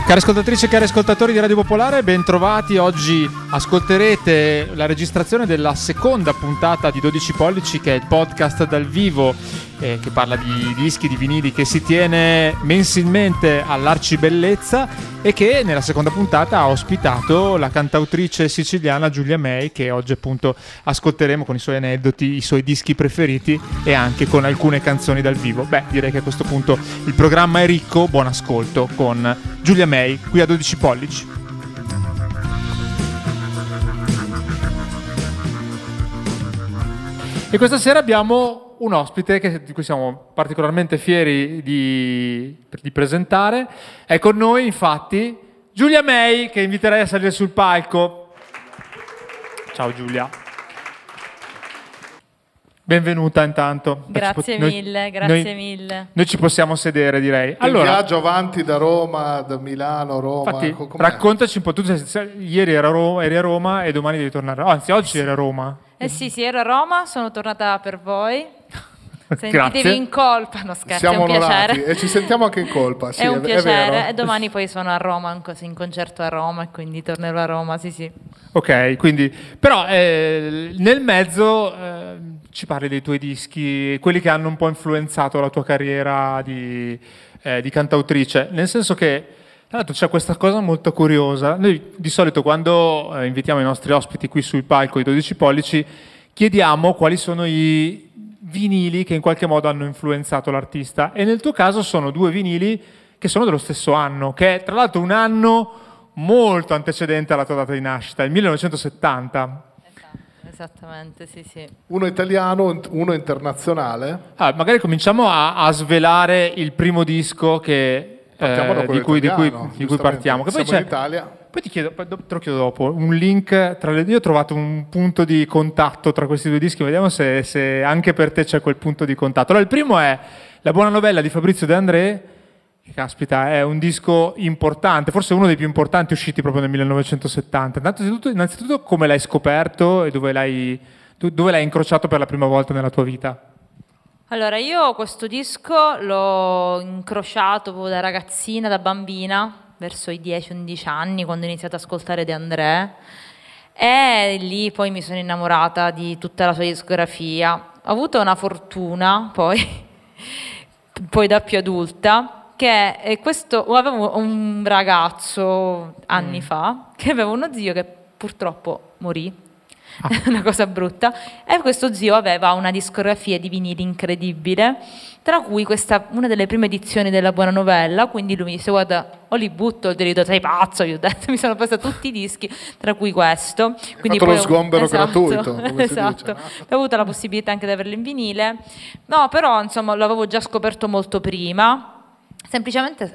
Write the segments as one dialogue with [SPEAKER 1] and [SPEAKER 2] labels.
[SPEAKER 1] Cari ascoltatrici e cari ascoltatori di Radio Popolare, ben trovati. Oggi ascolterete la registrazione della seconda puntata di 12 pollici, che è il podcast dal vivo che parla di dischi, di vinili, che si tiene mensilmente all'Arcibellezza e che nella seconda puntata ha ospitato la cantautrice siciliana Giulia May, che oggi appunto ascolteremo con i suoi aneddoti, i suoi dischi preferiti e anche con alcune canzoni dal vivo. Beh, direi che a questo punto il programma è ricco. Buon ascolto con Giulia May qui a 12 pollici. E questa sera abbiamo un ospite di cui siamo particolarmente fieri di presentare. È con noi infatti Giulia May, che inviterei a salire sul palco. Ciao Giulia. Benvenuta intanto.
[SPEAKER 2] Grazie mille.
[SPEAKER 1] Noi ci possiamo sedere, direi.
[SPEAKER 3] Il viaggio avanti da Roma, da Milano, Roma.
[SPEAKER 1] Infatti, raccontaci un po'. Tu ieri eri a Roma e domani devi tornare. Anzi, oggi eri a Roma.
[SPEAKER 2] Sì, ero a Roma, sono tornata per voi. Sentitevi
[SPEAKER 1] Grazie.
[SPEAKER 2] In colpa, no scherzo,
[SPEAKER 3] Siamo
[SPEAKER 2] è un piacere.
[SPEAKER 3] onorati e ci sentiamo anche in colpa. Sì,
[SPEAKER 2] è un piacere.
[SPEAKER 3] è vero.
[SPEAKER 2] E domani poi sono a Roma, in concerto a Roma, e quindi tornerò a Roma, sì.
[SPEAKER 1] Ok, quindi però nel mezzo ci parli dei tuoi dischi, quelli che hanno un po' influenzato la tua carriera di cantautrice, nel senso che tra l'altro c'è questa cosa molto curiosa. Noi di solito quando invitiamo i nostri ospiti qui sul palco di 12 pollici chiediamo quali sono i vinili che in qualche modo hanno influenzato l'artista, e nel tuo caso sono due vinili che sono dello stesso anno, che è tra l'altro un anno molto antecedente alla tua data di nascita, il 1970.
[SPEAKER 2] Esattamente, sì.
[SPEAKER 3] Uno italiano, uno internazionale.
[SPEAKER 1] Magari cominciamo a svelare il primo disco che, di cui partiamo. Che poi
[SPEAKER 3] siamo in Italia.
[SPEAKER 1] Poi te lo chiedo dopo, un link io ho trovato un punto di contatto tra questi due dischi, vediamo se anche per te c'è quel punto di contatto. Allora, il primo è La buona novella di Fabrizio De André, che caspita, è un disco importante, forse uno dei più importanti usciti proprio nel 1970. Innanzitutto come l'hai scoperto e dove l'hai incrociato per la prima volta nella tua vita?
[SPEAKER 2] Allora, io questo disco l'ho incrociato proprio da ragazzina, da bambina, verso i 10-11 anni, quando ho iniziato ad ascoltare De André, e lì poi mi sono innamorata di tutta la sua discografia. Ho avuto una fortuna poi da più adulta, che avevo un ragazzo anni fa che aveva uno zio che purtroppo morì. Una cosa brutta, e questo zio aveva una discografia di vinili incredibile, tra cui una delle prime edizioni della buona novella. Quindi lui mi disse: guarda, o li butto, o te li do, sei pazzo? Io ho detto, mi sono presa tutti i dischi, tra cui questo. Quindi
[SPEAKER 3] poi lo sgombero gratuito, come
[SPEAKER 2] esatto.
[SPEAKER 3] si dice.
[SPEAKER 2] Ho avuto la possibilità anche di averlo in vinile. No, però insomma l'avevo già scoperto molto prima, semplicemente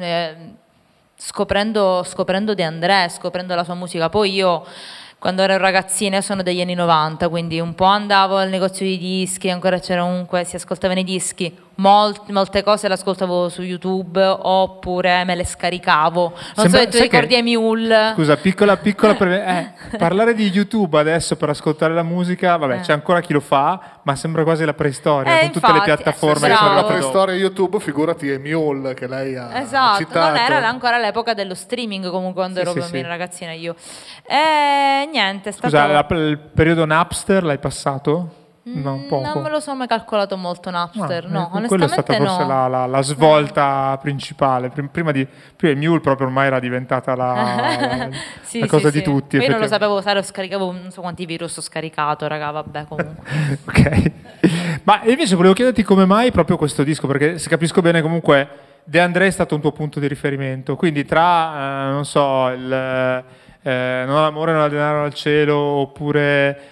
[SPEAKER 2] scoprendo De André, scoprendo la sua musica. Poi io, quando ero ragazzina, sono degli anni 90, quindi un po' andavo al negozio di dischi, ancora c'era comunque, si ascoltavano i dischi, molte cose le ascoltavo su YouTube oppure me le scaricavo. Non so se tu ricordi Emule.
[SPEAKER 1] Scusa, piccola parlare di YouTube adesso per ascoltare la musica, vabbè, c'è ancora chi lo fa, ma sembra quasi la preistoria, con tutte le piattaforme che sono
[SPEAKER 3] la preistoria YouTube, figurati Emule che lei ha citato.
[SPEAKER 2] Non era ancora l'epoca dello streaming, comunque, quando ero bambina, ragazzina io. E niente, è stato...
[SPEAKER 1] Scusa, il periodo Napster l'hai passato? No, poco.
[SPEAKER 2] Non me lo sono mai calcolato molto Napster, no, onestamente
[SPEAKER 1] quello è stata forse la svolta principale. Prima il Mule proprio ormai era diventata la cosa di tutti.
[SPEAKER 2] Io non lo sapevo usare, scaricavo non so quanti virus ho scaricato, raga, vabbè, comunque.
[SPEAKER 1] Ok. Ma invece volevo chiederti come mai proprio questo disco, perché se capisco bene comunque De André è stato un tuo punto di riferimento, quindi tra, non so, non ho l'amore, non ho denaro al cielo, oppure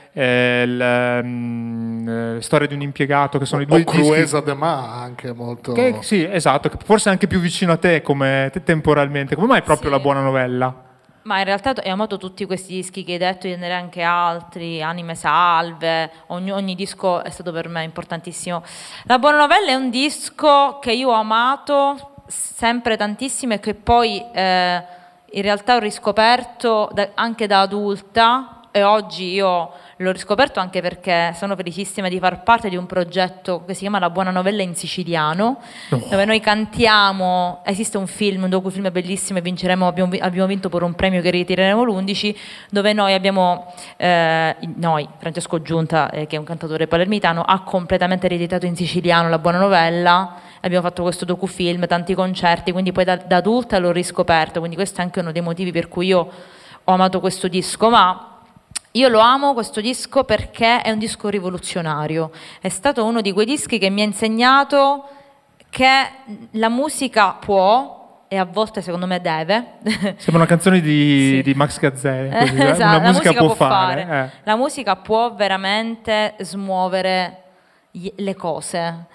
[SPEAKER 1] Storia di un impiegato, che sono i due dischi.
[SPEAKER 3] Cruesa de Ma, anche molto.
[SPEAKER 1] Sì, esatto, che forse è anche più vicino a te come temporalmente. Come mai proprio La buona novella?
[SPEAKER 2] Ma in realtà ho amato tutti questi dischi che hai detto, di andare anche altri, Anime Salve, ogni disco è stato per me importantissimo. La buona novella è un disco che io ho amato sempre tantissimo e che poi in realtà ho riscoperto anche da adulta, e oggi io l'ho riscoperto anche perché sono felicissima di far parte di un progetto che si chiama La Buona Novella in siciliano, dove noi cantiamo, esiste un film, un docufilm bellissimo, e abbiamo vinto pure un premio che ritireremo l'11, dove noi abbiamo, Francesco Giunta, che è un cantatore palermitano, ha completamente rieditato in siciliano La Buona Novella. Abbiamo fatto questo docufilm, tanti concerti, quindi poi da adulta l'ho riscoperto, quindi questo è anche uno dei motivi per cui io ho amato questo disco, ma io lo amo questo disco perché è un disco rivoluzionario, è stato uno di quei dischi che mi ha insegnato che la musica può, e a volte secondo me deve.
[SPEAKER 1] Sembra una canzone di Max Gazzè, così,
[SPEAKER 2] esatto,
[SPEAKER 1] una musica può fare.
[SPEAKER 2] La musica può veramente smuovere le cose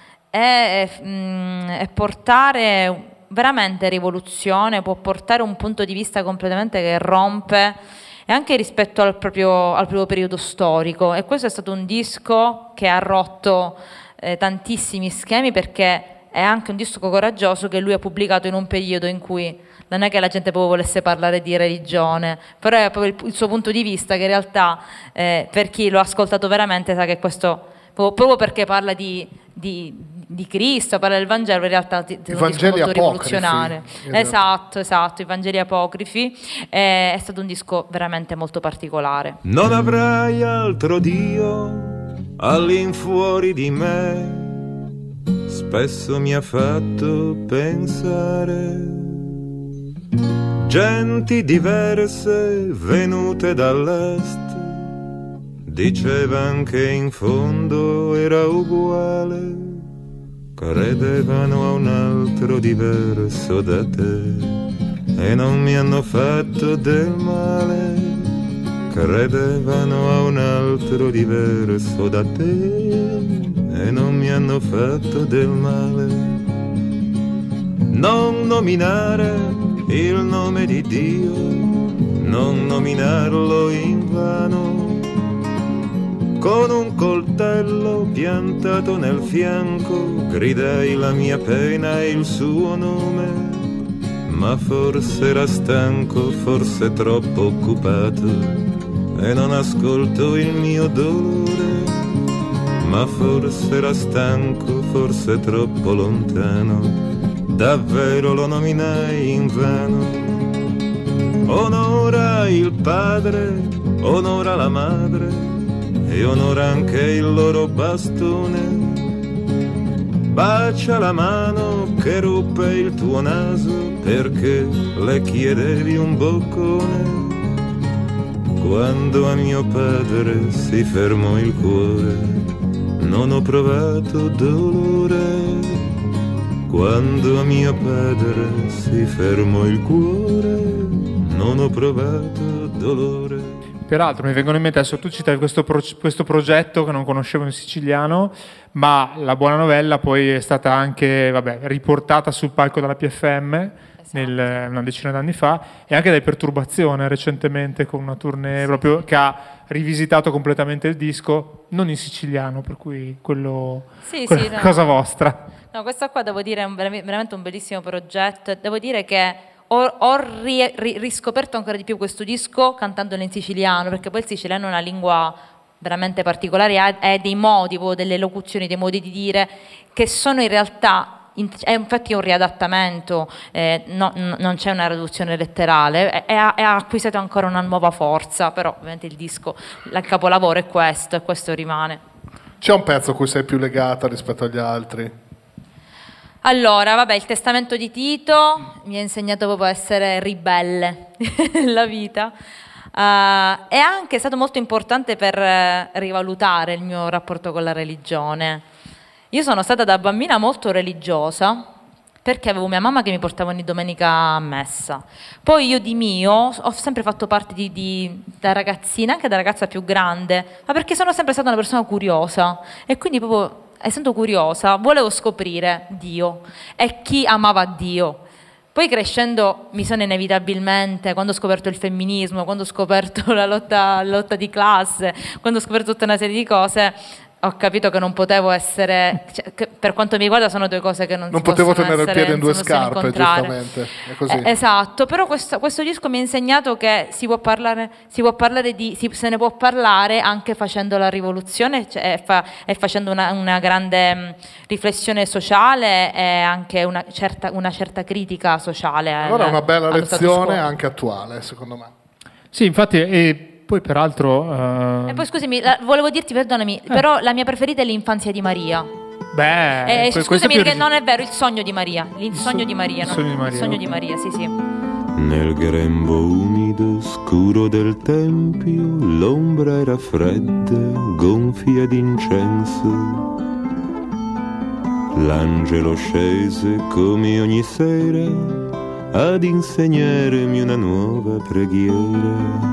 [SPEAKER 2] e portare veramente rivoluzione, può portare un punto di vista completamente che rompe e anche rispetto al proprio periodo storico, e questo è stato un disco che ha rotto tantissimi schemi, perché è anche un disco coraggioso che lui ha pubblicato in un periodo in cui non è che la gente proprio volesse parlare di religione, però è proprio il suo punto di vista che in realtà per chi lo ha ascoltato veramente sa che questo, proprio perché parla di Cristo, parla del Vangelo, in realtà è un disco molto rivoluzionario. Esatto, i Vangeli apocrifi. È stato un disco veramente molto particolare.
[SPEAKER 4] Non avrai altro Dio all'infuori di me, spesso mi ha fatto pensare. Genti diverse venute dall'est dicevan che in fondo era uguale, credevano a un altro diverso da te e non mi hanno fatto del male, credevano a un altro diverso da te e non mi hanno fatto del male. Non nominare il nome di Dio, non nominarlo in vano, con un coltello piantato nel fianco gridai la mia pena e il suo nome, ma forse era stanco, forse troppo occupato e non ascolto il mio dolore, ma forse era stanco, forse troppo lontano, davvero lo nominai invano. Onora il padre, onora la madre e onora anche il loro bastone, bacia la mano che ruppe il tuo naso perché le chiedevi un boccone. Quando a mio padre si fermò il cuore non ho provato dolore, quando a mio padre si fermò il cuore non ho provato dolore.
[SPEAKER 1] Peraltro mi vengono in mente, adesso tu citavi questo progetto che non conoscevo in siciliano, ma La Buona Novella poi è stata anche riportata sul palco dalla PFM una decina d'anni fa, e anche dai Perturbazione recentemente con una tournée proprio che ha rivisitato completamente il disco, non in siciliano, per cui quello
[SPEAKER 2] no.
[SPEAKER 1] Cosa vostra.
[SPEAKER 2] No, questo qua devo dire è veramente un bellissimo progetto, e devo dire che ho riscoperto ancora di più questo disco cantandolo in siciliano, perché poi il siciliano è una lingua veramente particolare, ha dei modi, delle locuzioni, dei modi di dire che sono in realtà, infatti è un riadattamento, non c'è una traduzione letterale, ha acquisito ancora una nuova forza, però ovviamente il disco, il capolavoro è questo, e questo rimane.
[SPEAKER 3] C'è un pezzo a cui sei più legata rispetto agli altri?
[SPEAKER 2] Allora, il testamento di Tito mi ha insegnato proprio a essere ribelle nella vita, è anche stato molto importante per rivalutare il mio rapporto con la religione. Io sono stata da bambina molto religiosa perché avevo mia mamma che mi portava ogni domenica a messa. Poi io di mio ho sempre fatto parte da ragazzina, anche da ragazza più grande, ma perché sono sempre stata una persona curiosa, e quindi proprio essendo curiosa volevo scoprire Dio e chi amava Dio. Poi crescendo mi sono inevitabilmente, quando ho scoperto il femminismo, quando ho scoperto la lotta di classe, quando ho scoperto tutta una serie di cose, ho capito che non potevo essere, cioè, che per quanto mi riguarda sono due cose che non si
[SPEAKER 3] potevo
[SPEAKER 2] possono
[SPEAKER 3] tenere il
[SPEAKER 2] essere,
[SPEAKER 3] piede in due
[SPEAKER 2] non si possono
[SPEAKER 3] scarpe,
[SPEAKER 2] incontrare.
[SPEAKER 3] giustamente. È così.
[SPEAKER 2] Esatto, però questo disco mi ha insegnato che se ne può parlare anche facendo la rivoluzione, cioè, e facendo una grande riflessione sociale e anche una certa critica sociale.
[SPEAKER 3] Allora è una bella
[SPEAKER 2] allo status
[SPEAKER 3] lezione
[SPEAKER 2] quo.
[SPEAKER 3] anche attuale, secondo me.
[SPEAKER 1] Sì, infatti, e poi peraltro...
[SPEAKER 2] E poi scusami, volevo dirti, perdonami, però la mia preferita è l'Infanzia di Maria.
[SPEAKER 1] questo
[SPEAKER 2] Scusami,
[SPEAKER 1] è più
[SPEAKER 2] perché non è vero, Il sogno di Maria. Il sogno di Maria,
[SPEAKER 1] Il sogno di Maria.
[SPEAKER 2] Il sogno di Maria, sì.
[SPEAKER 4] Nel grembo umido, scuro del tempio, l'ombra era fredda, gonfia d'incenso. L'angelo scese come ogni sera ad insegnarmi una nuova preghiera.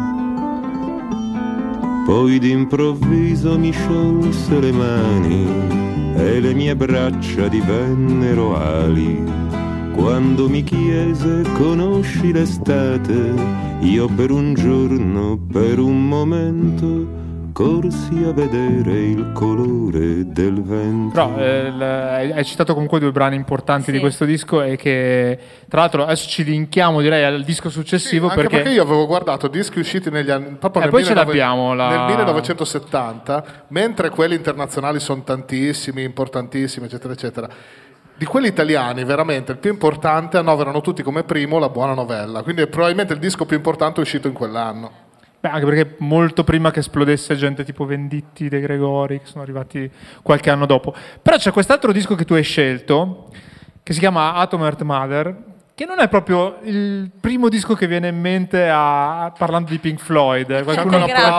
[SPEAKER 4] Poi d'improvviso mi sciolse le mani e le mie braccia divennero ali. Quando mi chiese conosci l'estate, io per un giorno, per un momento, corsi a vedere il colore del vento.
[SPEAKER 1] Però hai citato comunque due brani importanti di questo disco e che tra l'altro adesso ci linkiamo direi al disco successivo,
[SPEAKER 3] Anche
[SPEAKER 1] perché
[SPEAKER 3] io avevo guardato dischi usciti negli anni proprio nel,
[SPEAKER 1] poi ce l'abbiamo,
[SPEAKER 3] nel 1970, mentre quelli internazionali sono tantissimi, importantissimi, eccetera eccetera. Di quelli italiani veramente il più importante annoverano tutti come primo La buona novella, quindi è probabilmente il disco più importante uscito in quell'anno.
[SPEAKER 1] anche perché molto prima che esplodesse gente tipo Venditti, De Gregori, che sono arrivati qualche anno dopo. Però c'è quest'altro disco che tu hai scelto, che si chiama Atom Earth Mother, che non è proprio il primo disco che viene in mente parlando di Pink Floyd. Qualcuno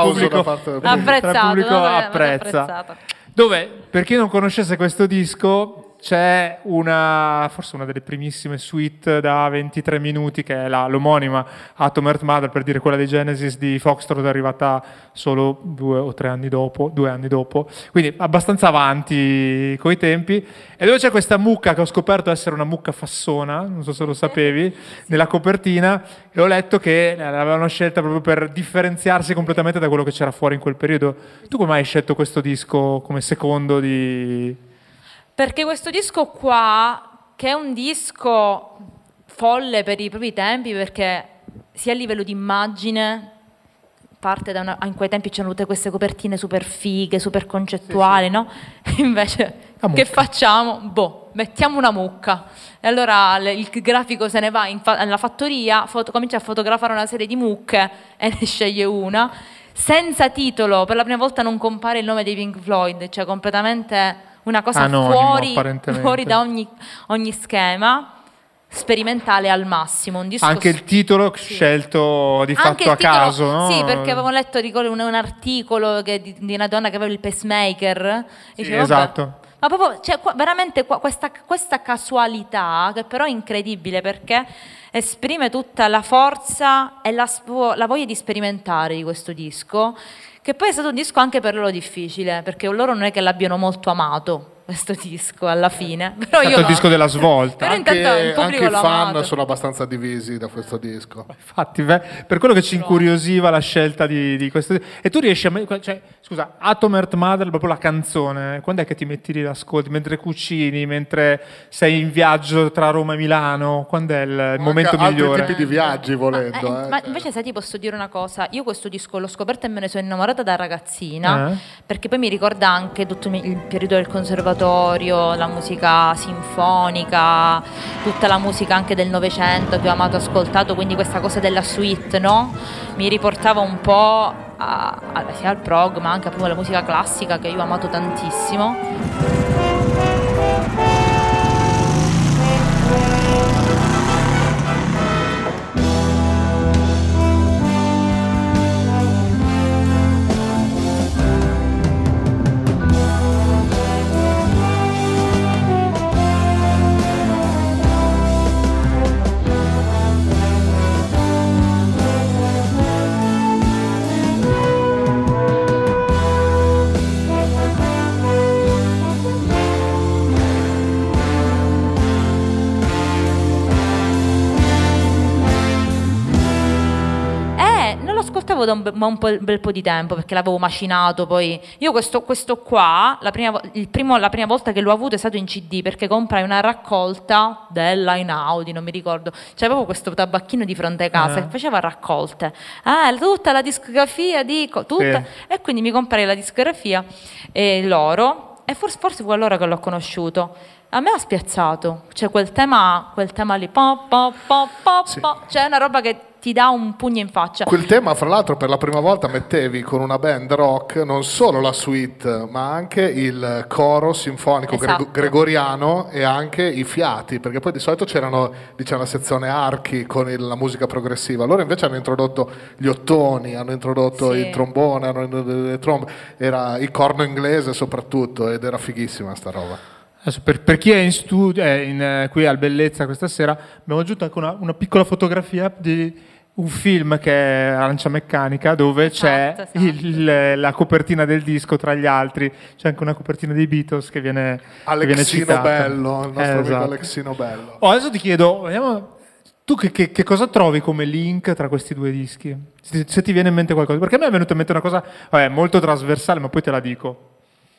[SPEAKER 1] apprezza. Dove, per chi non conoscesse questo disco, c'è forse una delle primissime suite da 23 minuti, che è l'omonima Atom Earth Mother, per dire quella dei Genesis di Foxtrot, è arrivata solo 2 anni dopo, quindi abbastanza avanti coi tempi, e dove c'è questa mucca che ho scoperto essere una mucca fassona, non so se lo sapevi, nella copertina, e ho letto che l'avevano scelta proprio per differenziarsi completamente da quello che c'era fuori in quel periodo. Tu come hai scelto questo disco come secondo di...
[SPEAKER 2] Perché questo disco qua, che è un disco folle per i propri tempi, perché sia a livello di immagine, parte da in quei tempi c'erano tutte queste copertine super fighe, super concettuali, sì. No? Invece, che facciamo? Mettiamo una mucca. E allora il grafico se ne va nella fattoria, comincia a fotografare una serie di mucche e ne sceglie una. Senza titolo, per la prima volta non compare il nome dei Pink Floyd, cioè completamente... una cosa
[SPEAKER 1] anonimo,
[SPEAKER 2] fuori da ogni schema, sperimentale al massimo. Un disco
[SPEAKER 1] anche il titolo scelto di fatto a caso, no?
[SPEAKER 2] Sì, perché avevo letto un articolo di una donna che aveva il pacemaker.
[SPEAKER 1] Sì, dicevo, esatto.
[SPEAKER 2] Ma proprio, cioè, veramente questa casualità, che però è incredibile, perché esprime tutta la forza e la voglia di sperimentare di questo disco, che poi è stato un disco anche per loro difficile, perché loro non è che l'abbiano molto amato questo disco alla fine. Però
[SPEAKER 1] è stato il disco della svolta.
[SPEAKER 3] Anche i fan sono abbastanza divisi da questo disco.
[SPEAKER 1] Infatti, per quello che ci incuriosiva la scelta di questo disco. E tu riesci scusa, Atom Earth Mother, proprio la canzone, quando è che ti metti lì l'ascolti? Mentre cucini, mentre sei in viaggio tra Roma e Milano? Quando è il momento migliore?
[SPEAKER 3] Altri tipi di viaggi, volendo.
[SPEAKER 2] Ma invece, sai, ti posso dire una cosa? Io questo disco l'ho scoperto e me ne sono innamorata da ragazzina, perché poi mi ricorda anche tutto il periodo del conservatorio, la musica sinfonica, tutta la musica anche del Novecento che ho amato ascoltato, quindi questa cosa della suite, no? Mi riportava un po' sia al prog ma anche proprio alla musica classica che io ho amato tantissimo. da un bel po' di tempo, perché l'avevo macinato. Poi io questo qua, la prima volta che l'ho avuto è stato in CD, perché comprai una raccolta della Einaudi, non mi ricordo, c'avevo questo tabacchino di fronte casa che faceva raccolte, tutta la discografia tutta, e quindi mi comprai la discografia e loro, e forse fu allora che l'ho conosciuto. A me ha spiazzato, cioè quel tema lì, cioè è una roba che ti dà un pugno in faccia.
[SPEAKER 3] Quel tema, fra l'altro, per la prima volta mettevi con una band rock non solo la suite, ma anche il coro sinfonico gregoriano e anche i fiati, perché poi di solito c'erano, diciamo, la sezione archi con la musica progressiva. Loro invece hanno introdotto gli ottoni, hanno introdotto il trombone, le trombe, era il corno inglese soprattutto, ed era fighissima sta roba.
[SPEAKER 1] Adesso, per chi è in studio, qui al Bellezza questa sera, abbiamo aggiunto anche una piccola fotografia di un film che è Arancia Meccanica, dove c'è la copertina del disco, tra gli altri c'è anche una copertina dei Beatles che viene citata.
[SPEAKER 3] Bello, il nostro amico Alexino Bello.
[SPEAKER 1] Adesso ti chiedo, vediamo, tu che cosa trovi come link tra questi due dischi? Se ti viene in mente qualcosa, perché a me è venuta in mente una cosa molto trasversale, ma poi te la dico.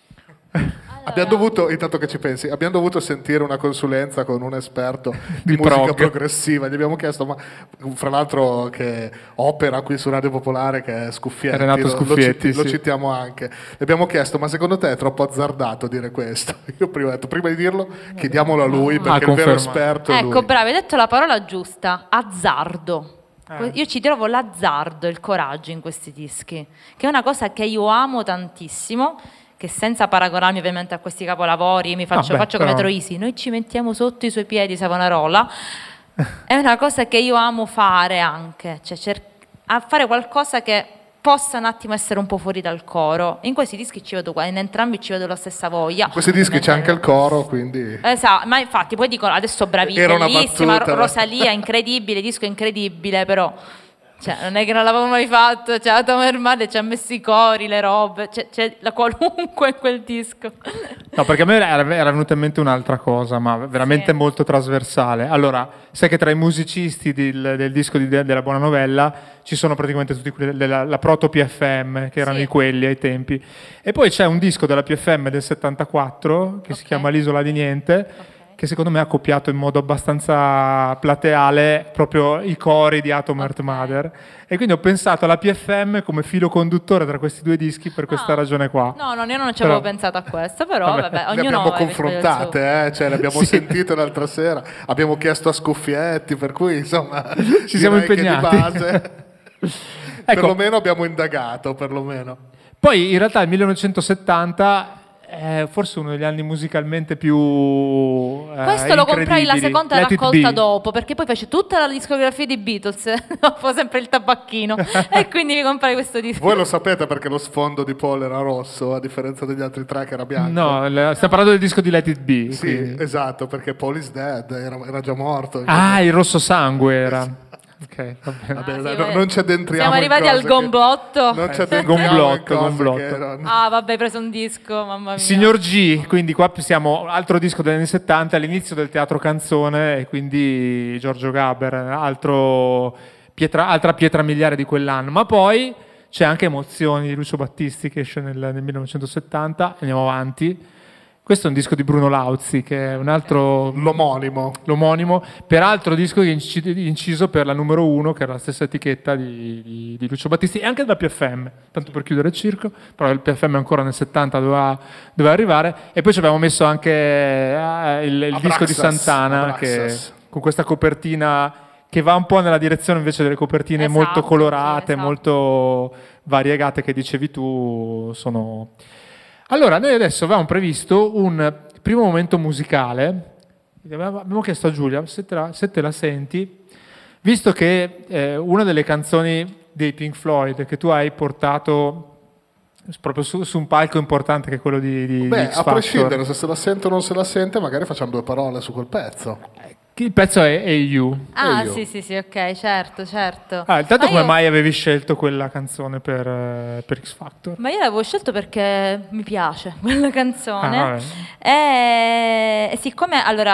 [SPEAKER 3] Abbiamo dovuto, intanto che ci pensi, abbiamo dovuto sentire una consulenza con un esperto di musica progressiva. Gli abbiamo chiesto, ma fra l'altro che opera qui su Radio Popolare, che è Scuffietti,
[SPEAKER 1] Renato Scuffietti,
[SPEAKER 3] lo citiamo anche. Gli abbiamo chiesto, ma secondo te è troppo azzardato dire questo? Io prima ho detto, prima di dirlo, chiediamolo a lui, perché il vero esperto è lui.
[SPEAKER 2] Ecco, bravo, hai detto la parola giusta, azzardo. Io ci trovo l'azzardo, il coraggio in questi dischi, che è una cosa che io amo tantissimo, che senza paragonarmi ovviamente a questi capolavori, mi faccio come Troisi, noi ci mettiamo sotto i suoi piedi Savonarola, è una cosa che io amo fare anche, cioè a fare qualcosa che possa un attimo essere un po' fuori dal coro. In questi dischi ci vedo, in entrambi ci vedo la stessa voglia.
[SPEAKER 3] In questi dischi c'è anche il coro, quindi...
[SPEAKER 2] Esatto, ma infatti poi dicono adesso bravissima, bellissima, Rosalia, incredibile, disco incredibile, però... Cioè, non è che non l'avevo mai fatto, cioè, Tom Hermane ci ha messo i cori, le robe, c'è la qualunque in quel disco.
[SPEAKER 1] No, perché a me era venuta in mente un'altra cosa, ma veramente molto trasversale. Allora, sai che tra i musicisti del disco della Buona Novella ci sono praticamente tutti quelli della proto PFM, che erano quelli ai tempi. E poi c'è un disco della PFM del 74, che si chiama L'Isola di Niente, che secondo me ha copiato in modo abbastanza plateale proprio i cori di Atom Earth Mother, e quindi ho pensato alla PFM come filo conduttore tra questi due dischi per questa ragione qua.
[SPEAKER 2] No, io non ci avevo pensato a questo, però vabbè, ognuno...
[SPEAKER 3] Le abbiamo confrontate, cioè le abbiamo sentite l'altra sera, abbiamo chiesto a Scuffietti, per cui insomma
[SPEAKER 1] ci siamo impegnati.
[SPEAKER 3] Di base, perlomeno abbiamo indagato, perlomeno.
[SPEAKER 1] Poi in realtà il 1970 forse uno degli anni musicalmente più
[SPEAKER 2] questo lo comprai la seconda raccolta dopo, perché poi fece tutta la discografia di Beatles dopo sempre il tabacchino e quindi mi comprai questo disco.
[SPEAKER 3] Voi lo sapete perché lo sfondo di Paul era rosso a differenza degli altri tre che era bianco?
[SPEAKER 1] No, stiamo parlando del disco di Let It Be.
[SPEAKER 3] Sì, quindi. Esatto, perché Paul is dead, era già morto.
[SPEAKER 1] Il rosso sangue era. Ok,
[SPEAKER 3] vabbè, non ci addentriamo.
[SPEAKER 2] Siamo arrivati al gomblotto.
[SPEAKER 3] Non ci addentriamo
[SPEAKER 1] gomblotto.
[SPEAKER 2] Vabbè, hai preso un disco, mamma mia.
[SPEAKER 1] Signor G, quindi qua siamo altro disco degli anni 70, all'inizio del teatro canzone, e quindi Giorgio Gaber, altra pietra miliare di quell'anno. Ma poi c'è anche Emozioni di Lucio Battisti, che esce nel 1970, andiamo avanti. Questo è un disco di Bruno Lauzi, che è un altro... L'omonimo. Peraltro disco inciso per la numero 1, che era la stessa etichetta di Lucio Battisti, e anche della PFM, tanto per chiudere il circo, però il PFM ancora nel 70 doveva arrivare. E poi ci abbiamo messo anche il disco di Santana, che, con questa copertina che va un po' nella direzione invece delle copertine molto colorate, molto variegate, che dicevi tu, sono... Allora, noi adesso avevamo previsto un primo momento musicale. Abbiamo chiesto a Giulia se te la senti, visto che una delle canzoni dei Pink Floyd che tu hai portato proprio su un palco importante, che è quello di X Factor.
[SPEAKER 3] A prescindere se la sente o non se la sente, magari facciamo due parole su quel pezzo.
[SPEAKER 1] Il pezzo è Hey You.
[SPEAKER 2] Sì, ok, certo.
[SPEAKER 1] Intanto come mai avevi scelto quella canzone per X Factor?
[SPEAKER 2] Ma io l'avevo scelto perché mi piace quella canzone. E siccome, allora,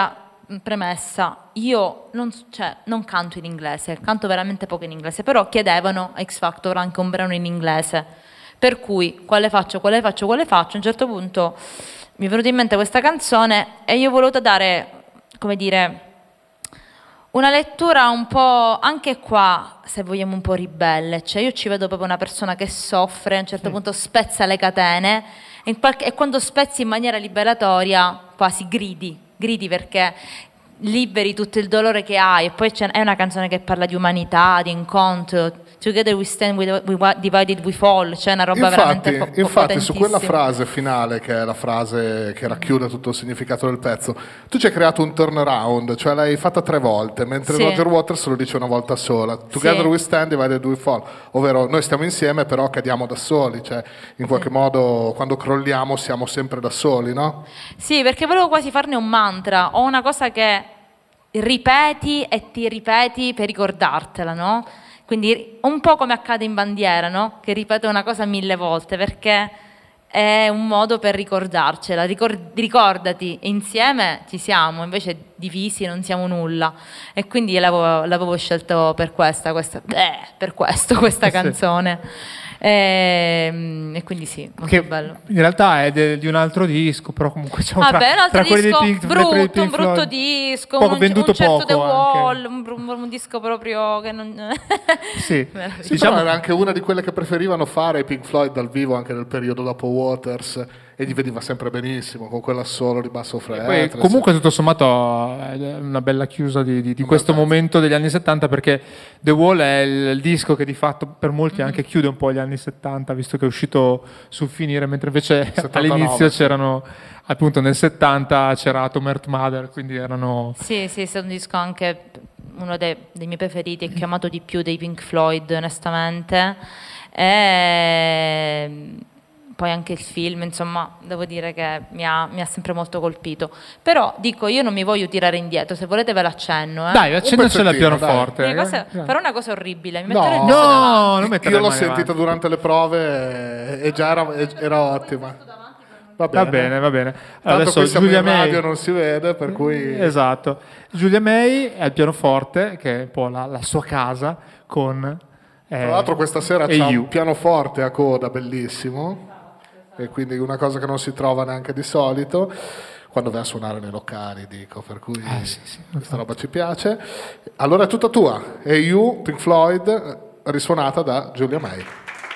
[SPEAKER 2] premessa, io non canto in inglese, canto veramente poco in inglese, però chiedevano a X Factor anche un brano in inglese, per cui quale faccio? A un certo punto mi è venuta in mente questa canzone e io ho voluto dare, come dire, una lettura un po', anche qua, se vogliamo, un po' ribelle, cioè io ci vedo proprio una persona che soffre, a un certo punto spezza le catene e quando spezzi in maniera liberatoria quasi gridi perché liberi tutto il dolore che hai, e poi è una canzone che parla di umanità, di incontro. Together we stand, divided we fall, c'è una roba veramente
[SPEAKER 3] infatti su quella frase finale, che è la frase che racchiude tutto il significato del pezzo, tu ci hai creato un turnaround, cioè l'hai fatta 3 volte, mentre Roger Waters lo dice una volta sola. Together we stand, divided we fall, ovvero noi stiamo insieme però cadiamo da soli, cioè in qualche modo quando crolliamo siamo sempre da soli, no?
[SPEAKER 2] Sì, perché volevo quasi farne un mantra, o una cosa che ripeti e ti ripeti per ricordartela, no? Quindi un po' come accade in Bandiera, no? Che ripeto una cosa 1000 volte perché è un modo per ricordarcela. Ricordati, insieme ci siamo, invece divisi non siamo nulla. E quindi l'avevo scelto per questa canzone. E quindi sì, molto
[SPEAKER 1] che
[SPEAKER 2] bello.
[SPEAKER 1] In realtà è di un altro disco, però comunque c'è
[SPEAKER 2] un altro
[SPEAKER 1] quelli
[SPEAKER 2] disco
[SPEAKER 1] dei Pink,
[SPEAKER 2] brutto, un brutto disco,
[SPEAKER 1] poco venduto,
[SPEAKER 2] un certo
[SPEAKER 1] poco
[SPEAKER 2] The Wall,
[SPEAKER 1] anche.
[SPEAKER 2] un disco proprio che non...
[SPEAKER 3] Sì, diciamo era anche una di quelle che preferivano fare i Pink Floyd dal vivo anche nel periodo dopo Waters, e gli veniva sempre benissimo con quell'assolo di basso fretto.
[SPEAKER 1] Comunque tutto sommato è una bella chiusa di questo momento degli anni 70, perché The Wall è il disco che di fatto per molti anche chiude un po' gli anni 70, visto che è uscito sul finire, mentre invece 79, all'inizio c'erano, appunto nel 70 c'era Atom Earth Mother, quindi erano...
[SPEAKER 2] Sì, è un disco anche uno dei miei preferiti, che ho amato di più dei Pink Floyd onestamente, e poi anche il film, insomma, devo dire che mi ha sempre molto colpito. Però dico, io non mi voglio tirare indietro, se volete ve l'accenno.
[SPEAKER 1] Dai, accennacela al pianoforte.
[SPEAKER 2] Farò una cosa orribile, mi
[SPEAKER 3] metterò
[SPEAKER 2] il testo davanti.
[SPEAKER 3] Non io l'ho sentita durante le prove e già era ottima.
[SPEAKER 1] Va bene.
[SPEAKER 3] Tanto
[SPEAKER 1] Adesso
[SPEAKER 3] qui siamo
[SPEAKER 1] Giulia
[SPEAKER 3] in radio,
[SPEAKER 1] May
[SPEAKER 3] non si vede, per cui...
[SPEAKER 1] Esatto. Giulia May è al pianoforte, che è un po' la sua casa, con...
[SPEAKER 3] Tra l'altro questa sera c'è un pianoforte a coda bellissimo, e quindi una cosa che non si trova neanche di solito quando vai a suonare nei locali, dico, per cui questa roba ci piace. Allora è tutta tua, e You, Pink Floyd, risuonata da Giulia May.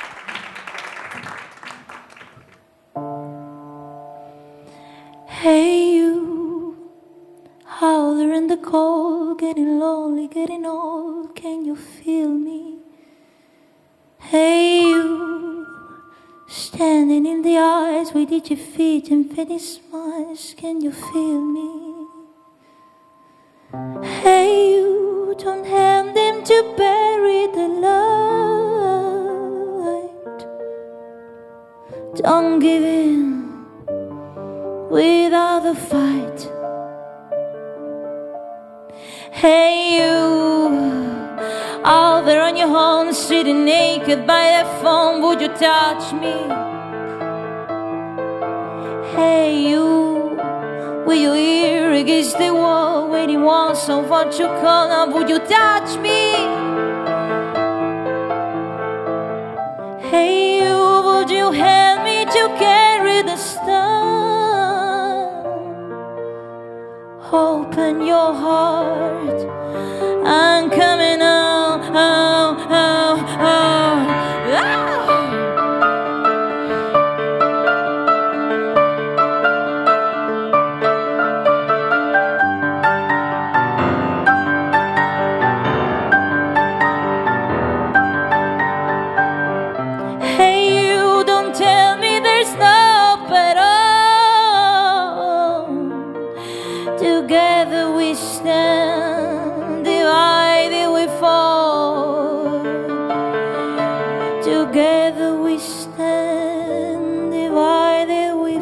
[SPEAKER 5] Hey you, howler in the cold, getting lonely, getting old, can you feel me? Hey you, standing in the eyes with itchy feet and fading smiles, can you feel me? Hey you, don't hand them to bury the light, don't give in without a fight. Hey you, out there on your own, sitting naked by that phone, would you touch me? Hey you, with your ear against the wall, waiting once so what you call up, would you touch me? Hey you, would you help me to carry the stone? Open your heart, I'm coming out, Hey you, don't tell me there's no better. Together we stand, divided we fall. Together we stand, divided we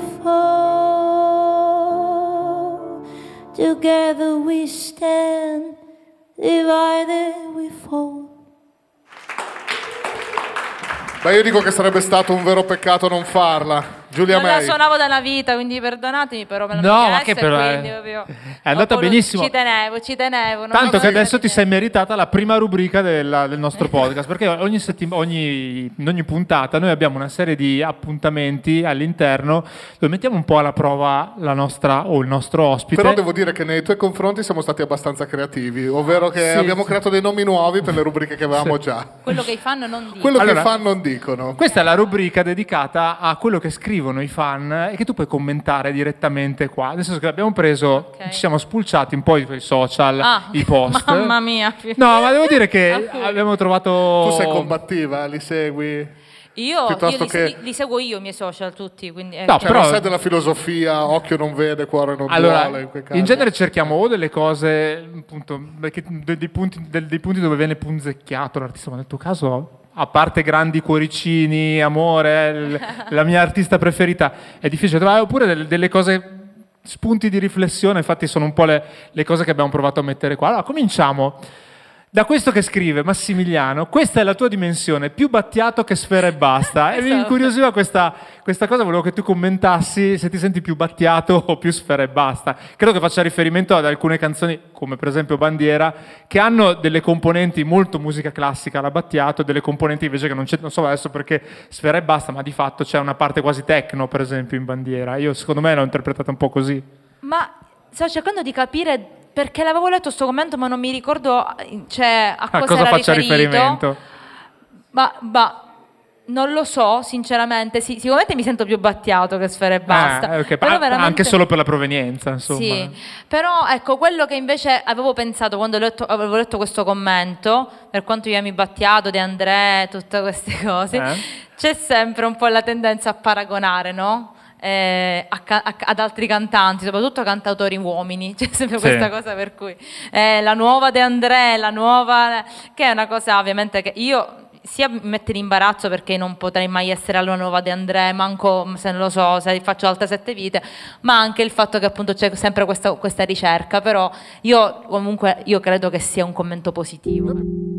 [SPEAKER 5] fall. Together we stand, divided we fall.
[SPEAKER 3] Beh, io dico che sarebbe stato un vero peccato non farla. Giulia
[SPEAKER 2] Non la
[SPEAKER 3] May.
[SPEAKER 2] suonavo da una vita, quindi perdonatemi, però me l'hanno
[SPEAKER 1] No, ma
[SPEAKER 2] chiesto
[SPEAKER 1] che
[SPEAKER 2] e
[SPEAKER 1] però
[SPEAKER 2] quindi
[SPEAKER 1] è
[SPEAKER 2] proprio
[SPEAKER 1] andata
[SPEAKER 2] ho voluto-
[SPEAKER 1] benissimo.
[SPEAKER 2] Ci tenevo. non
[SPEAKER 1] Tanto
[SPEAKER 2] volevo
[SPEAKER 1] che adesso
[SPEAKER 2] dire
[SPEAKER 1] ti sei
[SPEAKER 2] niente.
[SPEAKER 1] meritata la prima rubrica del nostro podcast, perché in ogni puntata noi abbiamo una serie di appuntamenti all'interno dove mettiamo un po' alla prova la nostra o il nostro ospite.
[SPEAKER 3] Però devo dire che nei tuoi confronti siamo stati abbastanza creativi, ovvero che
[SPEAKER 1] Sì,
[SPEAKER 3] abbiamo
[SPEAKER 1] sì.
[SPEAKER 3] creato dei nomi nuovi per le rubriche che avevamo già.
[SPEAKER 2] Quello che i fan non dicono.
[SPEAKER 3] Quello
[SPEAKER 1] Allora,
[SPEAKER 3] che i fan non dicono.
[SPEAKER 1] Questa è la rubrica dedicata a quello che scrivono i fan e che tu puoi commentare direttamente qua. Nel senso che abbiamo preso,
[SPEAKER 2] Ok.
[SPEAKER 1] ci siamo spulciati un po' i social, i post.
[SPEAKER 2] Mamma mia.
[SPEAKER 1] No, ma devo dire che
[SPEAKER 2] Alcuni.
[SPEAKER 1] abbiamo trovato...
[SPEAKER 3] Tu sei combattiva, li segui?
[SPEAKER 2] Io
[SPEAKER 3] Piuttosto
[SPEAKER 2] li,
[SPEAKER 3] che-
[SPEAKER 2] li seguo io i miei social tutti, quindi
[SPEAKER 1] No,
[SPEAKER 3] Cioè,
[SPEAKER 1] però-
[SPEAKER 3] non sei della filosofia, occhio non vede, cuore non
[SPEAKER 1] Allora,
[SPEAKER 3] duole, in quei casi.
[SPEAKER 1] in genere cerchiamo o delle cose, appunto, dei punti dove viene punzecchiato l'artista, ma nel tuo caso, a parte grandi cuoricini, amore, la mia artista preferita, è difficile trovare, oppure delle cose, spunti di riflessione, infatti sono un po' le cose che abbiamo provato a mettere qua. Allora, cominciamo da questo che scrive Massimiliano: questa è la tua dimensione, più Battiato che Sfera e Basta. E mi
[SPEAKER 2] Esatto.
[SPEAKER 1] incuriosiva questa cosa, volevo che tu commentassi se ti senti più Battiato o più Sfera e Basta. Credo che faccia riferimento ad alcune canzoni, come per esempio Bandiera, che hanno delle componenti molto musica classica alla Battiato, delle componenti invece che non c'è, non so adesso perché Sfera e Basta, ma di fatto c'è una parte quasi techno, per esempio, in Bandiera. Io, secondo me, l'ho interpretata un po' così.
[SPEAKER 2] Ma sto cercando di capire perché l'avevo letto sto commento, ma non mi ricordo cioè, a cosa era
[SPEAKER 1] faccia
[SPEAKER 2] riferito.
[SPEAKER 1] riferimento?
[SPEAKER 2] Ma non lo so, sinceramente. Sì, sicuramente mi sento più Battiato che Sfera e Basta.
[SPEAKER 1] Ok,
[SPEAKER 2] Però veramente...
[SPEAKER 1] anche solo per la provenienza, insomma.
[SPEAKER 2] Sì, però ecco, quello che invece avevo pensato quando avevo letto questo commento, per quanto io ami Battiato, De André, tutte queste cose, c'è sempre un po' la tendenza a paragonare, no? Ad altri cantanti, soprattutto cantautori uomini, c'è sempre questa cosa per cui la nuova De André, la nuova, che è una cosa ovviamente che io sia mi mette in imbarazzo perché non potrei mai essere la nuova De André, manco se non lo so, se faccio altre 7 vite, ma anche il fatto che appunto c'è sempre questa ricerca, però io credo che sia un commento positivo.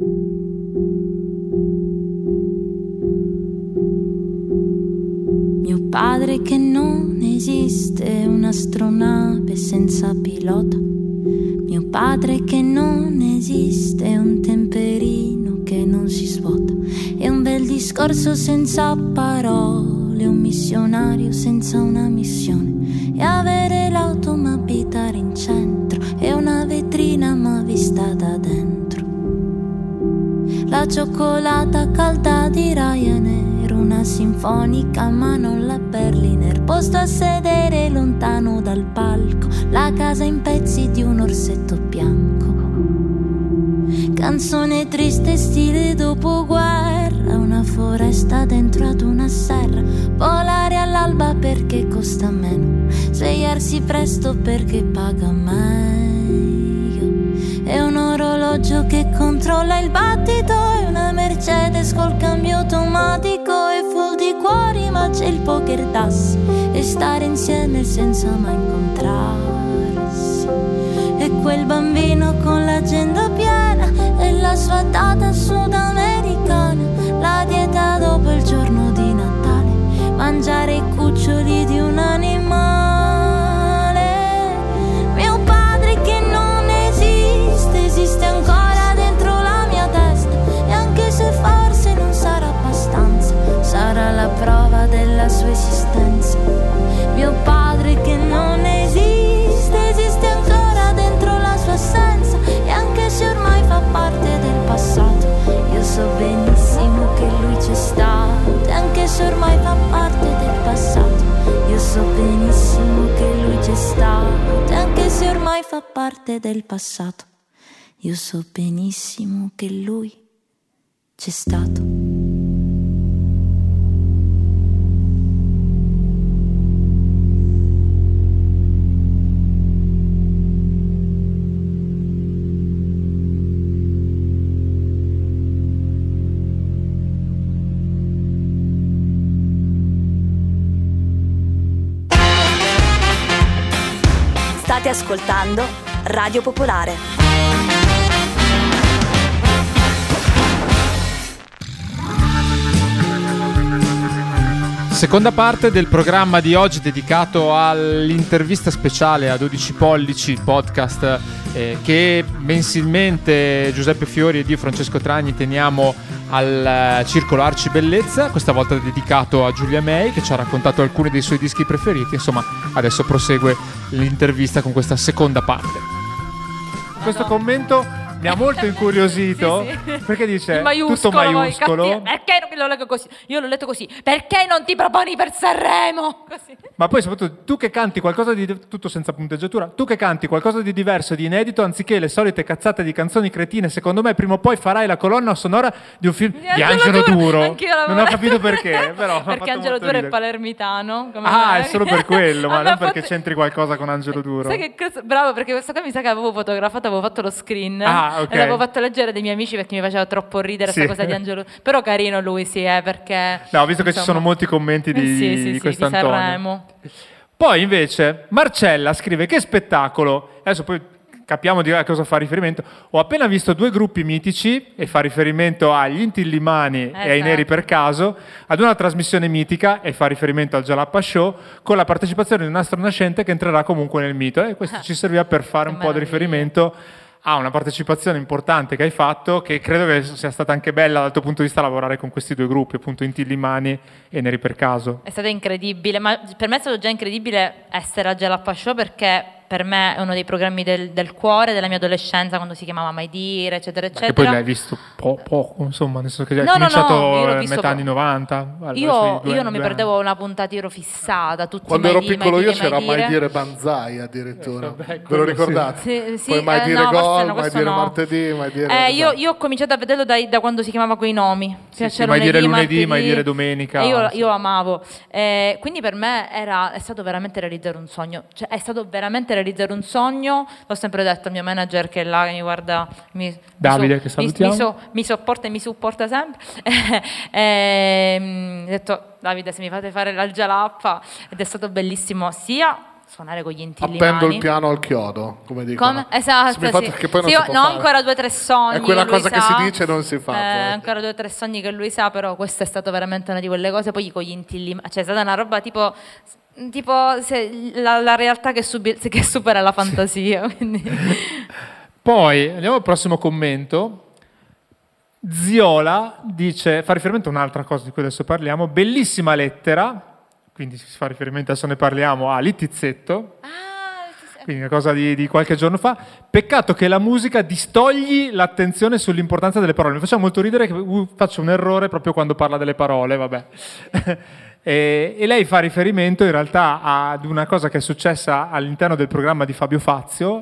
[SPEAKER 5] Mio padre che non esiste, un'astronave senza pilota. Mio padre che non esiste, un temperino che non si svuota. È un bel discorso senza parole, un missionario senza una missione. E avere l'auto ma abitare in centro, è una vetrina ma vista da dentro. La cioccolata calda di Ryanair, una sinfonica ma non la Berliner. Posto a sedere lontano dal palco, la casa in pezzi di un orsetto bianco. Canzone triste stile dopoguerra, una foresta dentro ad una serra. Volare all'alba perché costa meno, svegliarsi presto perché paga meglio. È un orologio che controlla il battito, è una Mercedes col cambio automatico. È full di cuori ma c'è il poker d'ass, e stare insieme senza mai incontrarsi. E quel bambino con l'agenda piena, e la sua tata sudamericana. La dieta dopo il giorno di Natale, mangiare i cuccioli di un animale. Mio padre che non esiste, esiste ancora dentro la mia testa. E anche se forse non sarà abbastanza, sarà la prova della sua esistenza. Mio padre che non esiste, esiste ancora dentro la sua assenza. E anche se ormai fa parte del passato, io so benissimo che lui c'è stato. E anche se ormai fa parte del passato, io so benissimo che lui c'è stato. E anche se ormai fa parte del passato, io so benissimo che lui c'è stato.
[SPEAKER 6] State ascoltando Radio Popolare.
[SPEAKER 1] Seconda parte del programma di oggi dedicato all'intervista speciale a 12 pollici, il podcast che mensilmente Giuseppe Fiori ed io, Francesco Tragni, teniamo al Circolo Arci Bellezza, questa volta dedicato a Giulia May, che ci ha raccontato alcuni dei suoi dischi preferiti. Insomma, adesso prosegue l'intervista con questa seconda parte. Questo commento mi ha molto incuriosito, sì. Perché dice tutto maiuscolo.
[SPEAKER 2] Perché lo leggo così? Io l'ho letto così. Perché non ti proponi per Sanremo? Così.
[SPEAKER 1] Ma poi soprattutto tu che canti qualcosa di tutto senza punteggiatura, tu che canti qualcosa di diverso, di inedito, anziché le solite cazzate di canzoni cretine, secondo me prima o poi farai la colonna sonora di un film di Angelo Duro. Non ho capito perché, però
[SPEAKER 2] perché Angelo Duro è palermitano.
[SPEAKER 1] È solo per quello, ma non perché c'entri qualcosa con Angelo Duro.
[SPEAKER 2] Sai che cosa? Bravo, perché questo qua mi sa che avevo fotografato, avevo fatto lo screen.
[SPEAKER 1] Okay.
[SPEAKER 2] E l'avevo fatto leggere dei miei amici perché mi faceva troppo ridere questa cosa di Angelo. Però carino lui, perché...
[SPEAKER 1] No, ho visto che ci sono molti commenti di quest'Antonio.
[SPEAKER 2] Di Sanremo.
[SPEAKER 1] Poi invece Marcella scrive: che spettacolo. Adesso poi capiamo di cosa fa riferimento. Ho appena visto 2 gruppi mitici, e fa riferimento agli Intillimani e ai Neri per caso, ad una trasmissione mitica, e fa riferimento al Jalappa Show, con la partecipazione di un astro nascente che entrerà comunque nel mito. E questo ci serviva per fare un po' di riferimento a una partecipazione importante che hai fatto, che credo che sia stata anche bella dal tuo punto di vista lavorare con questi 2 gruppi, appunto Intillimani e Neri per caso.
[SPEAKER 2] È stato incredibile, ma per me è stato già incredibile essere a Jalappa Show, perché per me è uno dei programmi del cuore della mia adolescenza, quando si chiamava Mai Dire, eccetera, eccetera.
[SPEAKER 1] E poi l'hai visto poco, insomma, nel senso che hai cominciato metà anni 90.
[SPEAKER 2] Io non mi perdevo una puntata, ero fissata.
[SPEAKER 3] Quando ero piccolo io c'era Mai Dire Banzai addirittura. Ve lo ricordate?
[SPEAKER 2] Sì,
[SPEAKER 3] poi Mai Dire Gol, Mai Dire Martedì, Mai Dire...
[SPEAKER 2] Io ho cominciato a vederlo da quando si chiamava quei nomi.
[SPEAKER 1] Mai Dire lunedì, Mai Dire domenica.
[SPEAKER 2] Io amavo. Quindi per me è stato veramente realizzare un sogno. Cioè, è stato veramente realizzare un sogno. L'ho sempre detto al mio manager, che è là, che mi guarda,
[SPEAKER 1] Davide, che salutiamo,
[SPEAKER 2] mi sopporta e mi supporta sempre. Ho detto: Davide, se mi fate fare la Jalappa. Ed è stato bellissimo sia suonare con gli Intillimani.
[SPEAKER 3] Appendo il piano al chiodo, come dicono.
[SPEAKER 2] Come? Esatto,
[SPEAKER 3] che poi non si può fare.
[SPEAKER 2] Ancora 2 o 3 sogni.
[SPEAKER 3] È quella cosa che si dice e non si fa.
[SPEAKER 2] Ancora 2 o 3 sogni che lui sa, però questo è stato veramente una di quelle cose. Poi con gli Intillimani, cioè è stata una roba tipo la realtà che supera la fantasia. Quindi.
[SPEAKER 1] Poi andiamo al prossimo commento. Ziola dice, fa riferimento a un'altra cosa di cui adesso parliamo: bellissima lettera, quindi si fa riferimento, adesso ne parliamo, a Littizzetto, quindi una cosa di qualche giorno fa. Peccato che la musica distogli l'attenzione sull'importanza delle parole. Mi faceva molto ridere che faccio un errore proprio quando parla delle parole, vabbè. E lei fa riferimento in realtà ad una cosa che è successa all'interno del programma di Fabio Fazio,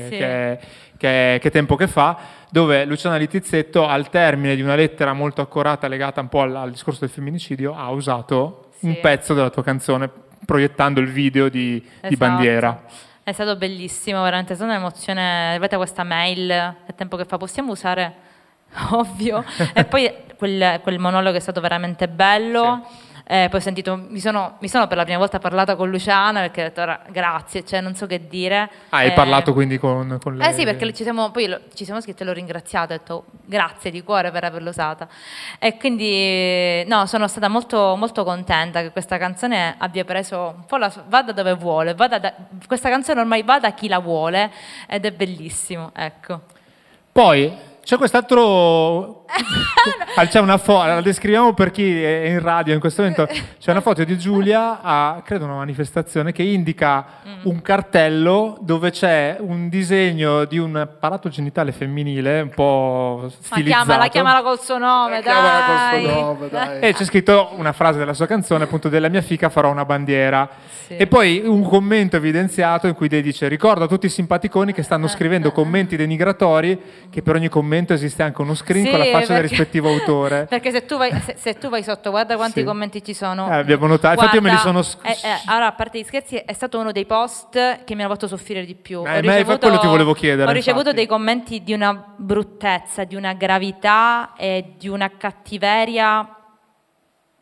[SPEAKER 1] che tempo che fa, dove Luciana Littizzetto, al termine di una lettera molto accorata legata un po' al discorso del femminicidio, ha usato un pezzo della tua canzone, proiettando il video di Bandiera.
[SPEAKER 2] È stato bellissimo, veramente, è stata un'emozione. Avete questa mail a tempo che fa, possiamo usare? Ovvio. E poi quel monologo è stato veramente bello. Poi ho sentito, mi sono per la prima volta parlata con Luciana, perché ho detto: grazie, cioè non so che dire.
[SPEAKER 1] Hai parlato quindi con lei?
[SPEAKER 2] Sì, perché ci siamo scritti e l'ho ringraziata, ho detto grazie di cuore per averlo usata. E quindi sono stata molto, molto contenta che questa canzone abbia preso un po' vada dove vuole, questa canzone ormai va da chi la vuole, ed è bellissimo, ecco.
[SPEAKER 1] Poi c'è quest'altro, c'è una foto, la descriviamo per chi è in radio in questo momento. C'è una foto di Giulia a, credo, una manifestazione, che indica un cartello dove c'è un disegno di un apparato genitale femminile un po' stilizzato.
[SPEAKER 2] Chiamala col suo nome, dai.
[SPEAKER 1] E c'è scritto una frase della sua canzone, appunto: della mia fica farò una bandiera. E poi un commento evidenziato in cui lei dice: ricordo a tutti i simpaticoni che stanno scrivendo commenti denigratori, che per ogni commento esiste anche uno screen con la faccia del rispettivo autore.
[SPEAKER 2] Perché se tu vai sotto, guarda quanti commenti ci sono.
[SPEAKER 1] Abbiamo notato, infatti io me li sono
[SPEAKER 2] allora, a parte gli scherzi, è stato uno dei post che mi hanno fatto soffrire di più.
[SPEAKER 1] Quello ti volevo chiedere.
[SPEAKER 2] Ho ricevuto dei commenti di una bruttezza, di una gravità e di una cattiveria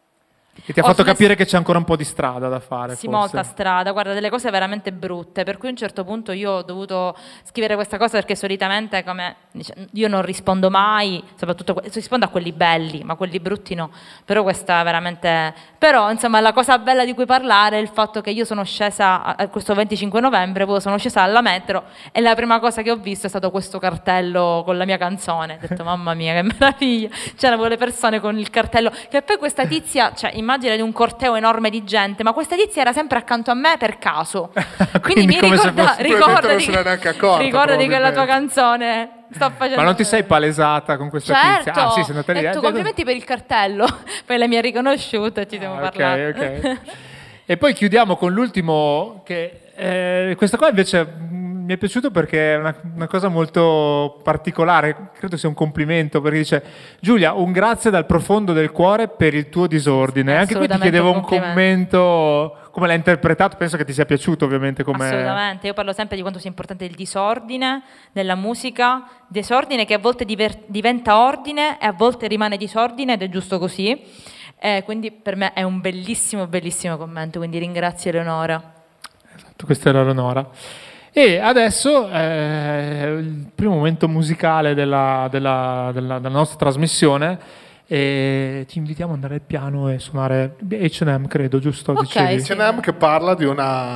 [SPEAKER 1] E ti ha fatto capire che c'è ancora un po' di strada da fare.
[SPEAKER 2] Sì,
[SPEAKER 1] forse.
[SPEAKER 2] molta strada, guarda, delle cose veramente brutte, per cui a un certo punto io ho dovuto scrivere questa cosa perché solitamente io non rispondo mai, soprattutto rispondo a quelli belli, ma quelli brutti no, però questa veramente... Però insomma la cosa bella di cui parlare è il fatto che io sono scesa, questo 25 novembre, poi sono scesa alla metro e la prima cosa che ho visto è stato questo cartello con la mia canzone, ho detto mamma mia che meraviglia, c'erano le persone con il cartello, che poi questa tizia, cioè immagina di un corteo enorme di gente, ma questa tizia era sempre accanto a me per caso. Quindi mi ricordati quella tua canzone. Sto facendo...
[SPEAKER 1] Ma non ti sei palesata con questa tizia? Ah, sì, sei andata lì.
[SPEAKER 2] Complimenti per il cartello. Poi lei mi ha riconosciuto e ci siamo parlati.
[SPEAKER 1] Ok. E poi chiudiamo con l'ultimo, che questa qua invece mi è piaciuto perché è una cosa molto particolare, credo sia un complimento, perché dice: Giulia, un grazie dal profondo del cuore per il tuo disordine. Anche qui ti chiedevo un commento, come l'hai interpretato, penso che ti sia piaciuto ovviamente.
[SPEAKER 2] Assolutamente, io parlo sempre di quanto sia importante il disordine nella musica, disordine che a volte diventa ordine e a volte rimane disordine ed è giusto così. Quindi per me è un bellissimo, bellissimo commento, quindi ringrazio Eleonora.
[SPEAKER 1] Esatto, questa era Eleonora. E adesso il primo momento musicale della nostra trasmissione, e ti invitiamo ad andare al piano e suonare H&M, credo, giusto?
[SPEAKER 2] Okay,
[SPEAKER 3] H&M che parla di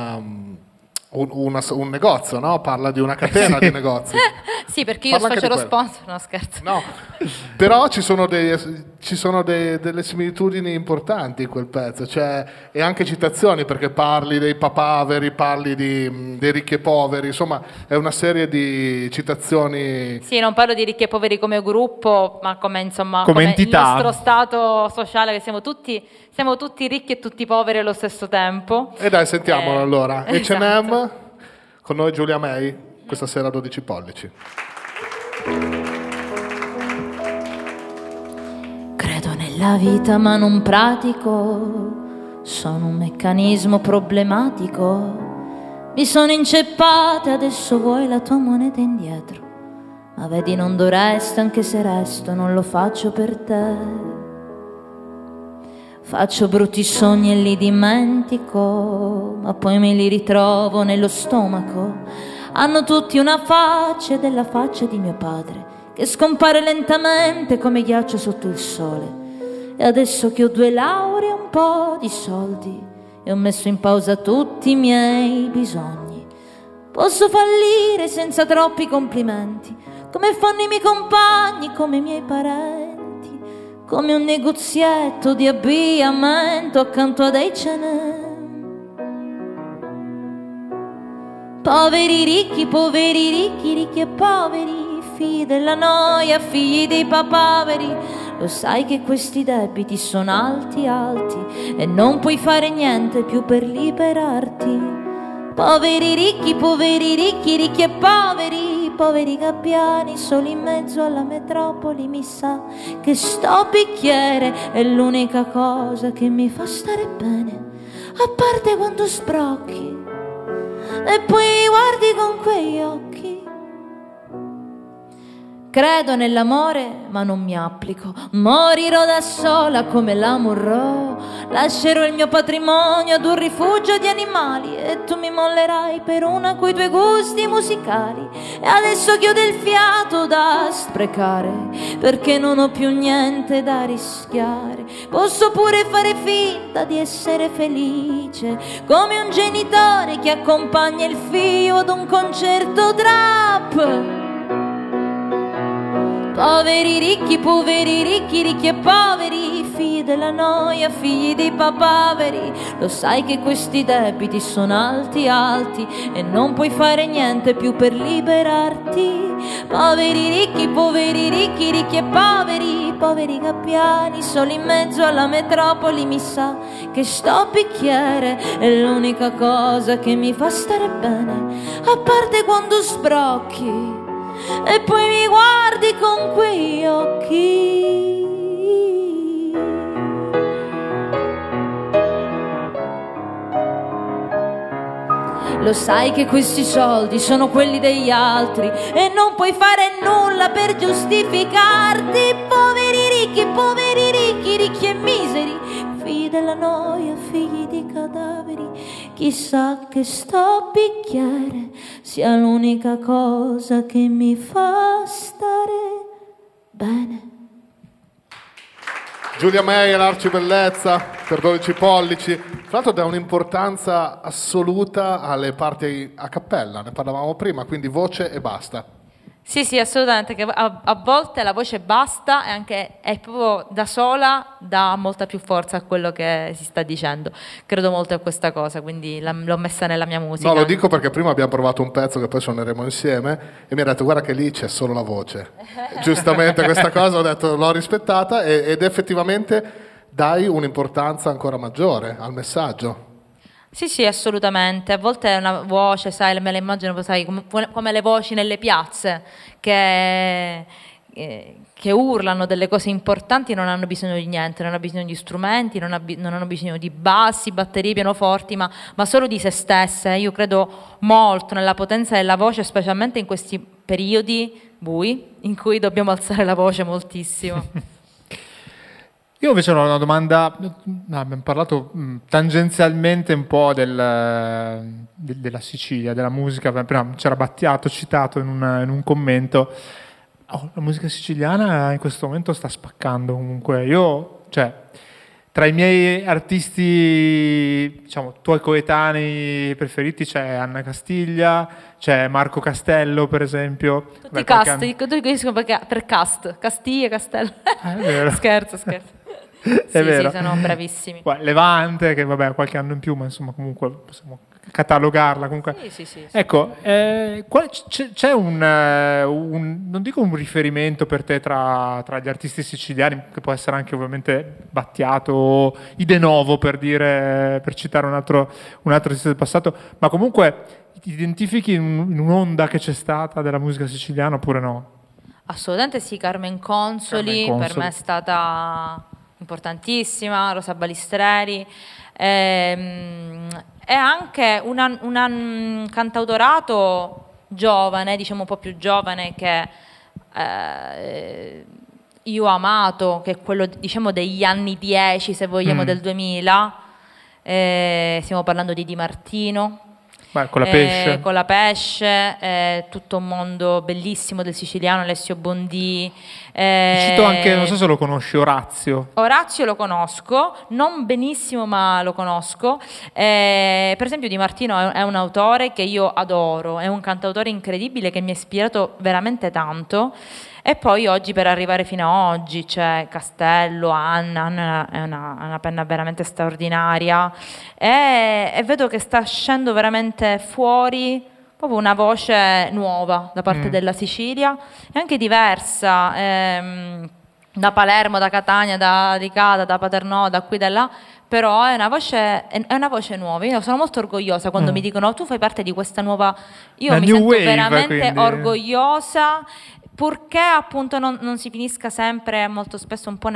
[SPEAKER 3] un negozio, no? Parla di una catena di negozi.
[SPEAKER 2] Sì, perché io faccio lo sponsor, no scherzo.
[SPEAKER 3] No, però ci sono delle similitudini importanti in quel pezzo, cioè, e anche citazioni, perché parli dei papaveri, parli dei ricchi e poveri, insomma è una serie di citazioni.
[SPEAKER 2] Sì, non parlo di ricchi e poveri come gruppo, ma come insomma
[SPEAKER 1] come entità.
[SPEAKER 2] Il nostro stato sociale, che siamo tutti ricchi e tutti poveri allo stesso tempo.
[SPEAKER 3] E dai, sentiamolo allora.
[SPEAKER 2] Esatto.
[SPEAKER 3] H&M, con noi Giulia May, questa sera a 12 pollici.
[SPEAKER 5] Credo nella vita ma non pratico, sono un meccanismo problematico. Mi sono inceppata, adesso vuoi la tua moneta indietro. Ma vedi, non dovresti, anche se resto, non lo faccio per te. Faccio brutti sogni e li dimentico, ma poi me li ritrovo nello stomaco. Hanno tutti una faccia, ed è la faccia di mio padre, che scompare lentamente come ghiaccio sotto il sole. E adesso che ho 2 lauree e un po' di soldi, e ho messo in pausa tutti i miei bisogni, posso fallire senza troppi complimenti, come fanno i miei compagni, come i miei parenti, come un negozietto di abbigliamento accanto ad H&M. Poveri ricchi, ricchi e poveri, figli della noia, figli dei papaveri. Lo sai che questi debiti sono alti, alti, e non puoi fare niente più per liberarti. Poveri ricchi, ricchi e poveri, poveri gabbiani, soli in mezzo alla metropoli. Mi sa che sto bicchiere è l'unica cosa che mi fa stare bene, a parte quando sbrocchi e poi mi guardi con quegli occhi. Credo nell'amore ma non mi applico, morirò da sola come la Monroe. Lascerò il mio patrimonio ad un rifugio di animali, e tu mi mollerai per una coi tuoi gusti musicali. E adesso che ho del fiato da sprecare, perché non ho più niente da rischiare, posso pure fare finta di essere felice, come un genitore che accompagna il figlio ad un concerto trap. Poveri ricchi, ricchi e poveri, figli della noia, figli dei papaveri. Lo sai che questi debiti sono alti, alti, e non puoi fare niente più per liberarti. Poveri ricchi, ricchi e poveri, poveri gabbiani, soli in mezzo alla metropoli. Mi sa che sto bicchiere è l'unica cosa che mi fa stare bene, a parte quando sbrocchi e poi mi guardi con quegli occhi. Lo sai che questi soldi sono quelli degli altri, e non puoi fare nulla per giustificarti. Poveri ricchi, ricchi e miseri, figli della noia, figli di cadaveri. Chissà che sto bicchiere sia l'unica cosa che mi fa stare bene.
[SPEAKER 3] Giulia Meyer, Arcibellezza, per 12 pollici. Tra l'altro dà un'importanza assoluta alle parti a cappella, ne parlavamo prima, quindi voce e basta.
[SPEAKER 2] Sì, assolutamente, che a volte la voce basta e anche è proprio da sola dà molta più forza a quello che si sta dicendo. Credo molto a questa cosa, quindi l'ho messa nella mia musica.
[SPEAKER 3] No, lo dico perché prima abbiamo provato un pezzo che poi suoneremo insieme e mi ha detto guarda che lì c'è solo la voce. Giustamente questa cosa ho detto l'ho rispettata ed effettivamente dai un'importanza ancora maggiore al messaggio.
[SPEAKER 2] Sì, assolutamente. A volte è una voce, sai, me la immagino, sai, come le voci nelle piazze che urlano delle cose importanti, non hanno bisogno di niente, non hanno bisogno di strumenti, non hanno bisogno di bassi, batterie, pianoforti, ma solo di se stesse. Io credo molto nella potenza della voce, specialmente in questi periodi bui in cui dobbiamo alzare la voce moltissimo.
[SPEAKER 1] Io invece ho una domanda, abbiamo parlato tangenzialmente un po' della Sicilia, della musica, prima c'era Battiato citato in un commento. La musica siciliana in questo momento sta spaccando comunque. Tra i miei artisti, diciamo, tuoi coetanei preferiti c'è Anna Castiglia, c'è Marco Castello per esempio.
[SPEAKER 2] Tutti cast, tutti dicono per cast, Castiglia, Castello.
[SPEAKER 1] È vero.
[SPEAKER 2] Scherzo.
[SPEAKER 1] È vero.
[SPEAKER 2] Sì, sono bravissimi.
[SPEAKER 1] Levante, che vabbè ha qualche anno in più, ma insomma comunque possiamo catalogarla comunque.
[SPEAKER 2] Sì.
[SPEAKER 1] Ecco, c'è non dico un riferimento per te tra gli artisti siciliani, che può essere anche ovviamente Battiato o I De Novo per citare un altro artista del passato, ma comunque ti identifichi in un'onda che c'è stata della musica siciliana oppure no?
[SPEAKER 2] Assolutamente sì, Carmen Consoli. Per me è stata importantissima, Rosa Balistreri, è anche un cantautorato giovane, diciamo un po' più giovane, che io ho amato, che è quello diciamo degli anni 10, se vogliamo, del 2000. Stiamo parlando di Di Martino.
[SPEAKER 1] Con la
[SPEAKER 2] Pesce, tutto un mondo bellissimo del siciliano, Alessio Bondì.
[SPEAKER 1] Cito anche, non so se lo conosci, Orazio.
[SPEAKER 2] Orazio lo conosco, non benissimo ma lo conosco. Per esempio Di Martino è un autore che io adoro, è un cantautore incredibile che mi ha ispirato veramente tanto. E poi oggi, per arrivare fino a oggi, c'è Castello, Anna è una penna veramente straordinaria e vedo che sta scendendo veramente fuori proprio una voce nuova da parte della Sicilia, e anche diversa, da Palermo, da Catania, da Licata, da Paternò, da qui, da là, però è una voce nuova. Io sono molto orgogliosa quando mi dicono tu fai parte di questa nuova... Io mi sento veramente orgogliosa, purché appunto non si finisca sempre, molto spesso, un po'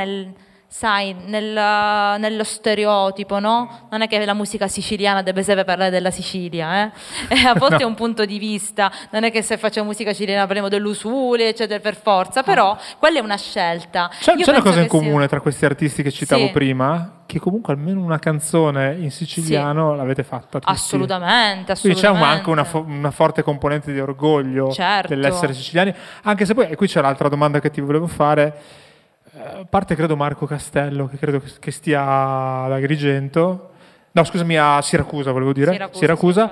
[SPEAKER 2] nello stereotipo, no? Non è che la musica siciliana deve sempre parlare della Sicilia, E a volte è un punto di vista, non è che se facciamo musica siciliana parliamo dell'usule, eccetera, per forza, però quella è una scelta.
[SPEAKER 1] C'è una cosa in comune tra questi artisti che citavo prima, che comunque almeno una canzone in siciliano l'avete fatta tutti.
[SPEAKER 2] Assolutamente.
[SPEAKER 1] Quindi c'è anche una forte componente di orgoglio dell'essere siciliani, anche se poi, e qui c'è l'altra domanda che ti volevo fare, a parte credo Marco Castello, che credo che stia ad Agrigento, no scusami, a Siracusa volevo dire, Siracusa.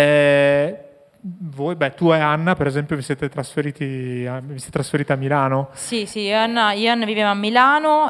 [SPEAKER 1] Voi, tu e Anna per esempio vi siete trasferite a Milano? Sì,
[SPEAKER 2] io e Anna viviamo a Milano,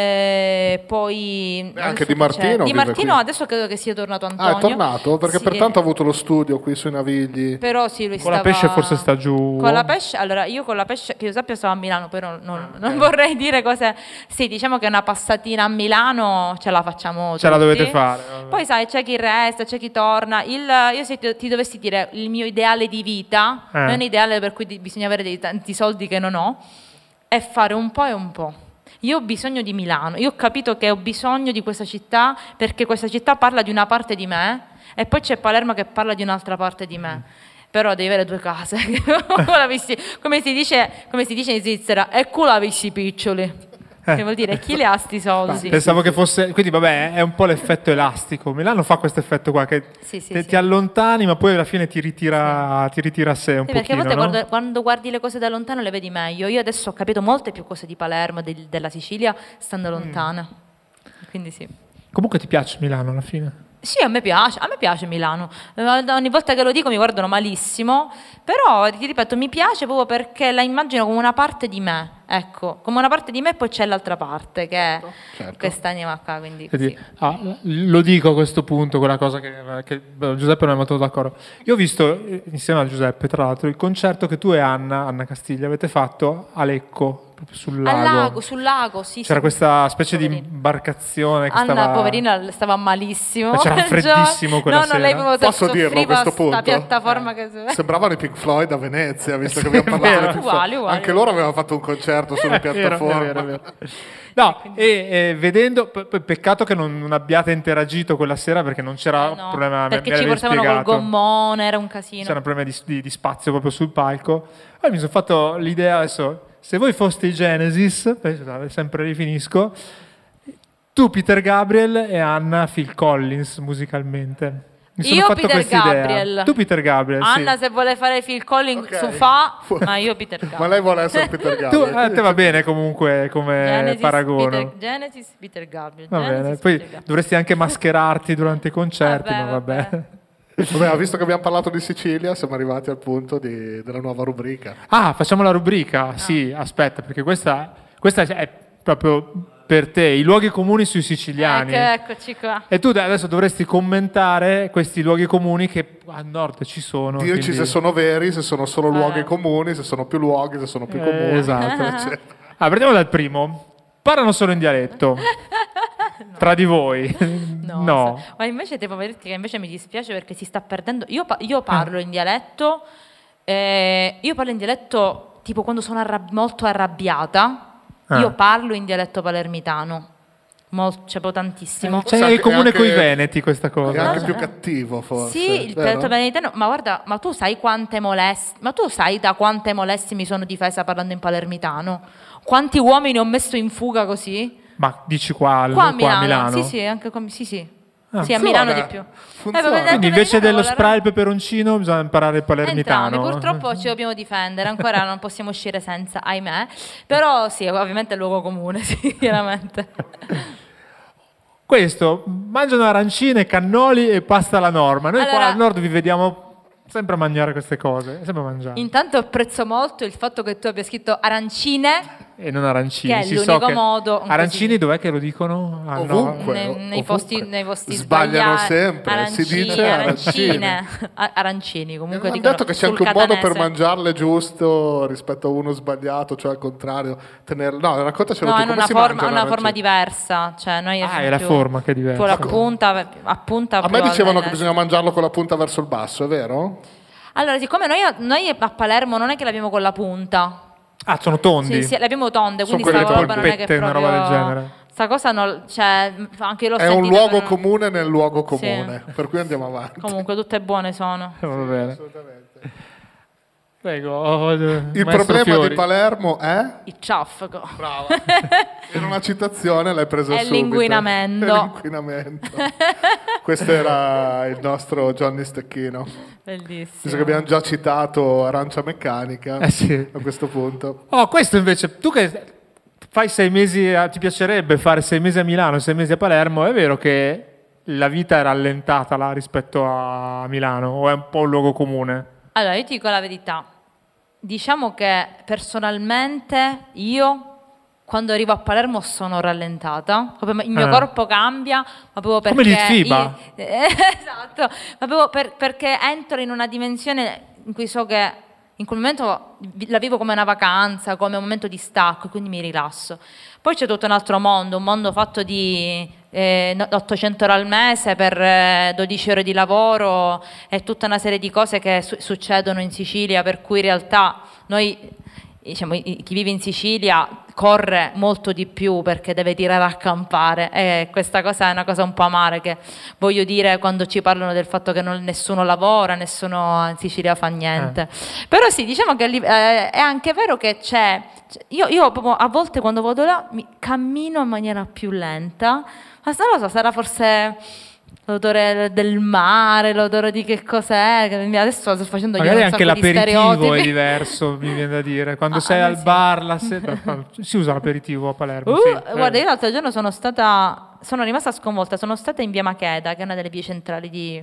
[SPEAKER 2] poi
[SPEAKER 3] anche Di Martino.
[SPEAKER 2] Di Martino adesso credo che sia tornato Antonio.
[SPEAKER 3] È tornato? Perché pertanto ha avuto lo studio qui sui Navigli.
[SPEAKER 2] Però lui
[SPEAKER 1] con la Pesce forse sta giù.
[SPEAKER 2] Con la Pesce, allora io con la Pesce, che io sappia, stavo a Milano, però non vorrei dire cose. Sì, diciamo che una passatina a Milano ce la facciamo tutti.
[SPEAKER 1] Ce la dovete fare.
[SPEAKER 2] Poi sai, c'è chi resta, c'è chi torna. Io se ti dovessi dire il mio ideale di vita, non è un ideale per cui bisogna avere tanti soldi che non ho, è fare un po' e un po'. Io ho bisogno di Milano, io ho capito che ho bisogno di questa città perché questa città parla di una parte di me e poi c'è Palermo che parla di un'altra parte di me. Però devi avere due case. Come si dice in Svizzera, e culavissi piccioli. Che vuol dire chi li ha sti soldi?
[SPEAKER 1] Pensavo che fosse, quindi vabbè, è un po' l'effetto elastico. Milano fa questo effetto qua che ti allontani, ma poi alla fine ti ritira a sé un
[SPEAKER 2] perché
[SPEAKER 1] pochino,
[SPEAKER 2] a volte
[SPEAKER 1] no?
[SPEAKER 2] quando guardi le cose da lontano le vedi meglio. Io adesso ho capito molte più cose di Palermo, della Sicilia, stando lontana. Quindi sì.
[SPEAKER 1] Comunque ti piace Milano alla fine?
[SPEAKER 2] Sì, a me piace Milano. Ogni volta che lo dico mi guardano malissimo, però ti ripeto, mi piace proprio perché la immagino come una parte di me, ecco, come una parte di me e poi c'è l'altra parte che è quest'anima qua, quindi sì.
[SPEAKER 1] Lo dico a questo punto, quella cosa che Giuseppe non è molto d'accordo. Io ho visto, insieme a Giuseppe, tra l'altro, il concerto che tu e Anna Castiglia avete fatto a Lecco. Sul
[SPEAKER 2] lago, sì.
[SPEAKER 1] C'era questa specie di imbarcazione che
[SPEAKER 2] Anna, poverina, stava malissimo.
[SPEAKER 1] Ma c'era freddissimo quella sera.
[SPEAKER 2] Lei
[SPEAKER 3] posso dirlo a questo punto?
[SPEAKER 2] Piattaforma che
[SPEAKER 3] sembravano i Pink Floyd a Venezia, visto che abbiamo parlato di Pink Floyd.
[SPEAKER 2] Uguali.
[SPEAKER 3] Anche loro avevano fatto un concerto sulle piattaforme.
[SPEAKER 1] È vero. No, e vedendo, peccato che non abbiate interagito quella sera perché non c'era problema.
[SPEAKER 2] Perché ci portavano col gommone, era un casino.
[SPEAKER 1] C'era un problema di spazio proprio sul palco. Poi mi sono fatto l'idea adesso. Se voi foste i Genesis, sempre rifinisco, tu Peter Gabriel e Anna Phil Collins musicalmente. Mi sono fatto
[SPEAKER 2] Peter Gabriel.
[SPEAKER 1] Idea. Tu Peter Gabriel,
[SPEAKER 2] Anna se vuole fare Phil Collins ma io Peter Gabriel.
[SPEAKER 3] Ma lei vuole essere Peter Gabriel.
[SPEAKER 1] A te va bene comunque come
[SPEAKER 2] Genesis,
[SPEAKER 1] paragono.
[SPEAKER 2] Genesis, Peter Gabriel.
[SPEAKER 1] Va bene. Poi dovresti anche mascherarti durante i concerti, ma vabbè.
[SPEAKER 3] Vabbè, visto che abbiamo parlato di Sicilia, siamo arrivati al punto della nuova rubrica.
[SPEAKER 1] Facciamo la rubrica? Sì, aspetta, perché questa è proprio per te, i luoghi comuni sui siciliani.
[SPEAKER 2] Eccoci qua.
[SPEAKER 1] E tu adesso dovresti commentare questi luoghi comuni che a nord ci sono.
[SPEAKER 3] Dirci
[SPEAKER 1] quindi...
[SPEAKER 3] se sono veri, se sono solo luoghi comuni, se sono più luoghi, se sono più comuni.
[SPEAKER 1] Esatto. Partiamo dal primo. Parlano solo in dialetto. Tra di voi? No.
[SPEAKER 2] Ma invece devo dirti che invece mi dispiace perché si sta perdendo. Io parlo in dialetto. Io parlo in dialetto tipo quando sono molto arrabbiata. Io parlo in dialetto palermitano. C'è tantissimo.
[SPEAKER 1] C'è il comune coi veneti questa cosa.
[SPEAKER 3] È anche più cattivo forse.
[SPEAKER 2] Sì, il dialetto palermitano. Ma guarda, ma tu sai da quante molestie mi sono difesa parlando in palermitano? Quanti uomini ho messo in fuga così?
[SPEAKER 1] Ma dici qua
[SPEAKER 2] a
[SPEAKER 1] Milano?
[SPEAKER 2] Sì, anche qua, sì. Sì,
[SPEAKER 3] funziona.
[SPEAKER 2] a Milano di più.
[SPEAKER 3] Quindi
[SPEAKER 1] invece dello spray e il peperoncino bisogna imparare il palermitano.
[SPEAKER 2] Entrambi, purtroppo ci dobbiamo difendere, ancora non possiamo uscire senza, ahimè. Però sì, ovviamente è il luogo comune, sì, chiaramente.
[SPEAKER 1] Questo, mangiano arancine, cannoli e pasta alla norma. Noi qua al nord vi vediamo sempre a mangiare queste cose, sempre a mangiare.
[SPEAKER 2] Intanto apprezzo molto il fatto che tu abbia scritto arancine
[SPEAKER 1] e non arancini.
[SPEAKER 2] Che è l'unico modo.
[SPEAKER 1] Arancini dov'è che lo dicono?
[SPEAKER 3] Ovunque.
[SPEAKER 2] Nei posti
[SPEAKER 3] sbagliano sempre.
[SPEAKER 2] Arancine,
[SPEAKER 3] si dice arancine.
[SPEAKER 2] Arancini, comunque
[SPEAKER 3] hanno detto che c'è anche un modo per mangiarle giusto rispetto a uno sbagliato, cioè al contrario. No, raccontacelo tu. Come si mangia
[SPEAKER 2] una forma diversa. Cioè, noi
[SPEAKER 1] è la forma che è diversa.
[SPEAKER 2] Con la punta
[SPEAKER 3] a me dicevano che bisogna mangiarlo con la punta verso il basso, è vero?
[SPEAKER 2] Allora, siccome noi a Palermo non è che l'abbiamo con la punta.
[SPEAKER 1] Sono tondi?
[SPEAKER 2] Sì, le abbiamo tonde, quindi
[SPEAKER 1] sono
[SPEAKER 2] sta roba non è che proprio...
[SPEAKER 1] una roba del genere.
[SPEAKER 2] Sta cosa anche
[SPEAKER 3] è un luogo comune nel luogo comune, per cui andiamo avanti.
[SPEAKER 2] Comunque tutte buone sono.
[SPEAKER 1] Va bene.
[SPEAKER 3] Assolutamente.
[SPEAKER 1] Prego.
[SPEAKER 3] Il problema
[SPEAKER 1] Fiori.
[SPEAKER 3] di Palermo è?
[SPEAKER 2] Il ciaffaco.
[SPEAKER 3] Brava. Era una citazione, l'hai presa subito.
[SPEAKER 2] È l'inquinamento.
[SPEAKER 3] Questo era il nostro Johnny Stecchino.
[SPEAKER 2] Bellissimo.
[SPEAKER 3] Visto che abbiamo già citato Arancia Meccanica a questo punto.
[SPEAKER 1] Questo invece, tu che fai 6 mesi, ti piacerebbe fare 6 mesi a Milano, 6 mesi a Palermo, è vero che la vita è rallentata là rispetto a Milano o è un po' un luogo comune?
[SPEAKER 2] Allora, io ti dico la verità. Diciamo che personalmente io quando arrivo a Palermo sono rallentata, il mio corpo cambia, ma proprio perché...
[SPEAKER 1] Come l'Itfiba.
[SPEAKER 2] Esatto, ma proprio perché entro in una dimensione in cui so che in quel momento la vivo come una vacanza, come un momento di stacco, quindi mi rilasso. Poi c'è tutto un altro mondo, un mondo fatto di 800 euro al mese per 12 ore di lavoro e tutta una serie di cose che succedono in Sicilia, per cui in realtà noi, diciamo, chi vive in Sicilia corre molto di più perché deve tirare a campare, e questa cosa è una cosa un po' amara che voglio dire quando ci parlano del fatto che nessuno lavora, nessuno in Sicilia fa niente. Però sì, diciamo che è anche vero che c'è io proprio a volte quando vado là cammino in maniera più lenta, ma non lo so, sarà forse l'odore del mare, l'odore di che cos'è, adesso sto facendo
[SPEAKER 1] magari
[SPEAKER 2] io un
[SPEAKER 1] anche
[SPEAKER 2] sacco di
[SPEAKER 1] l'aperitivo
[SPEAKER 2] stereotipi.
[SPEAKER 1] è diverso, mi viene da dire, quando sei al
[SPEAKER 2] sì.
[SPEAKER 1] bar la sera si usa l'aperitivo a Palermo, sì.
[SPEAKER 2] Guarda, io l'altro giorno sono rimasta sconvolta, sono stata in via Macheda, che è una delle vie centrali di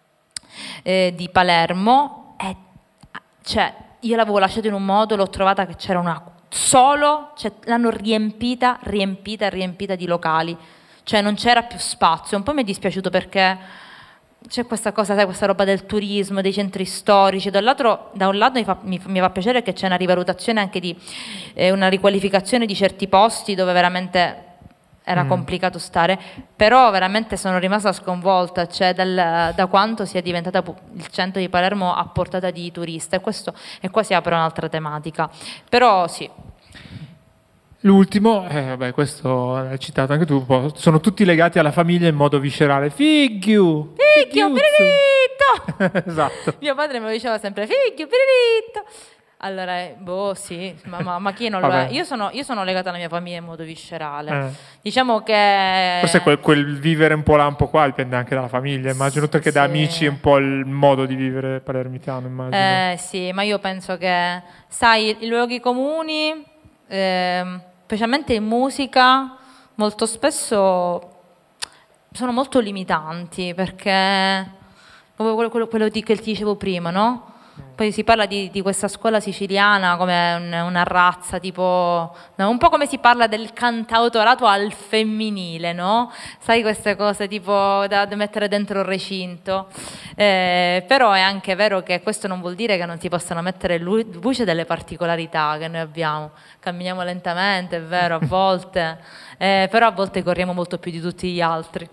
[SPEAKER 2] Palermo, e cioè io l'avevo lasciata in un modo, l'ho trovata che c'era l'hanno riempita di locali, cioè non c'era più spazio. Un po' mi è dispiaciuto perché c'è questa cosa, sai, questa roba del turismo, dei centri storici. Da un lato mi fa piacere che c'è una rivalutazione anche di una riqualificazione di certi posti dove veramente era complicato stare, però veramente sono rimasta sconvolta, cioè da quanto sia diventata il centro di Palermo a portata di turista, e qua si apre un'altra tematica, però sì.
[SPEAKER 1] L'ultimo, questo hai citato anche tu un po', sono tutti legati alla famiglia in modo viscerale. Figlio, piririto! Esatto.
[SPEAKER 2] Mio padre mi diceva sempre figlio, piririto. Allora, sì, ma chi non lo è? Io sono legata alla mia famiglia in modo viscerale. Diciamo che...
[SPEAKER 1] Forse quel vivere un po' là, un po' qua dipende anche dalla famiglia, immagino, perché da amici è un po' il modo di vivere palermitano, immagino.
[SPEAKER 2] Sì, ma io penso che, sai, i luoghi comuni, specialmente in musica, molto spesso sono molto limitanti, perché quello che ti dicevo prima, no? Poi si parla di questa scuola siciliana come una razza, tipo, no, un po' come si parla del cantautorato al femminile, no? Sai, queste cose tipo da mettere dentro il recinto. Però è anche vero che questo non vuol dire che non si possano mettere luce delle particolarità che noi abbiamo. Camminiamo lentamente, è vero, a volte, però a volte corriamo molto più di tutti gli altri.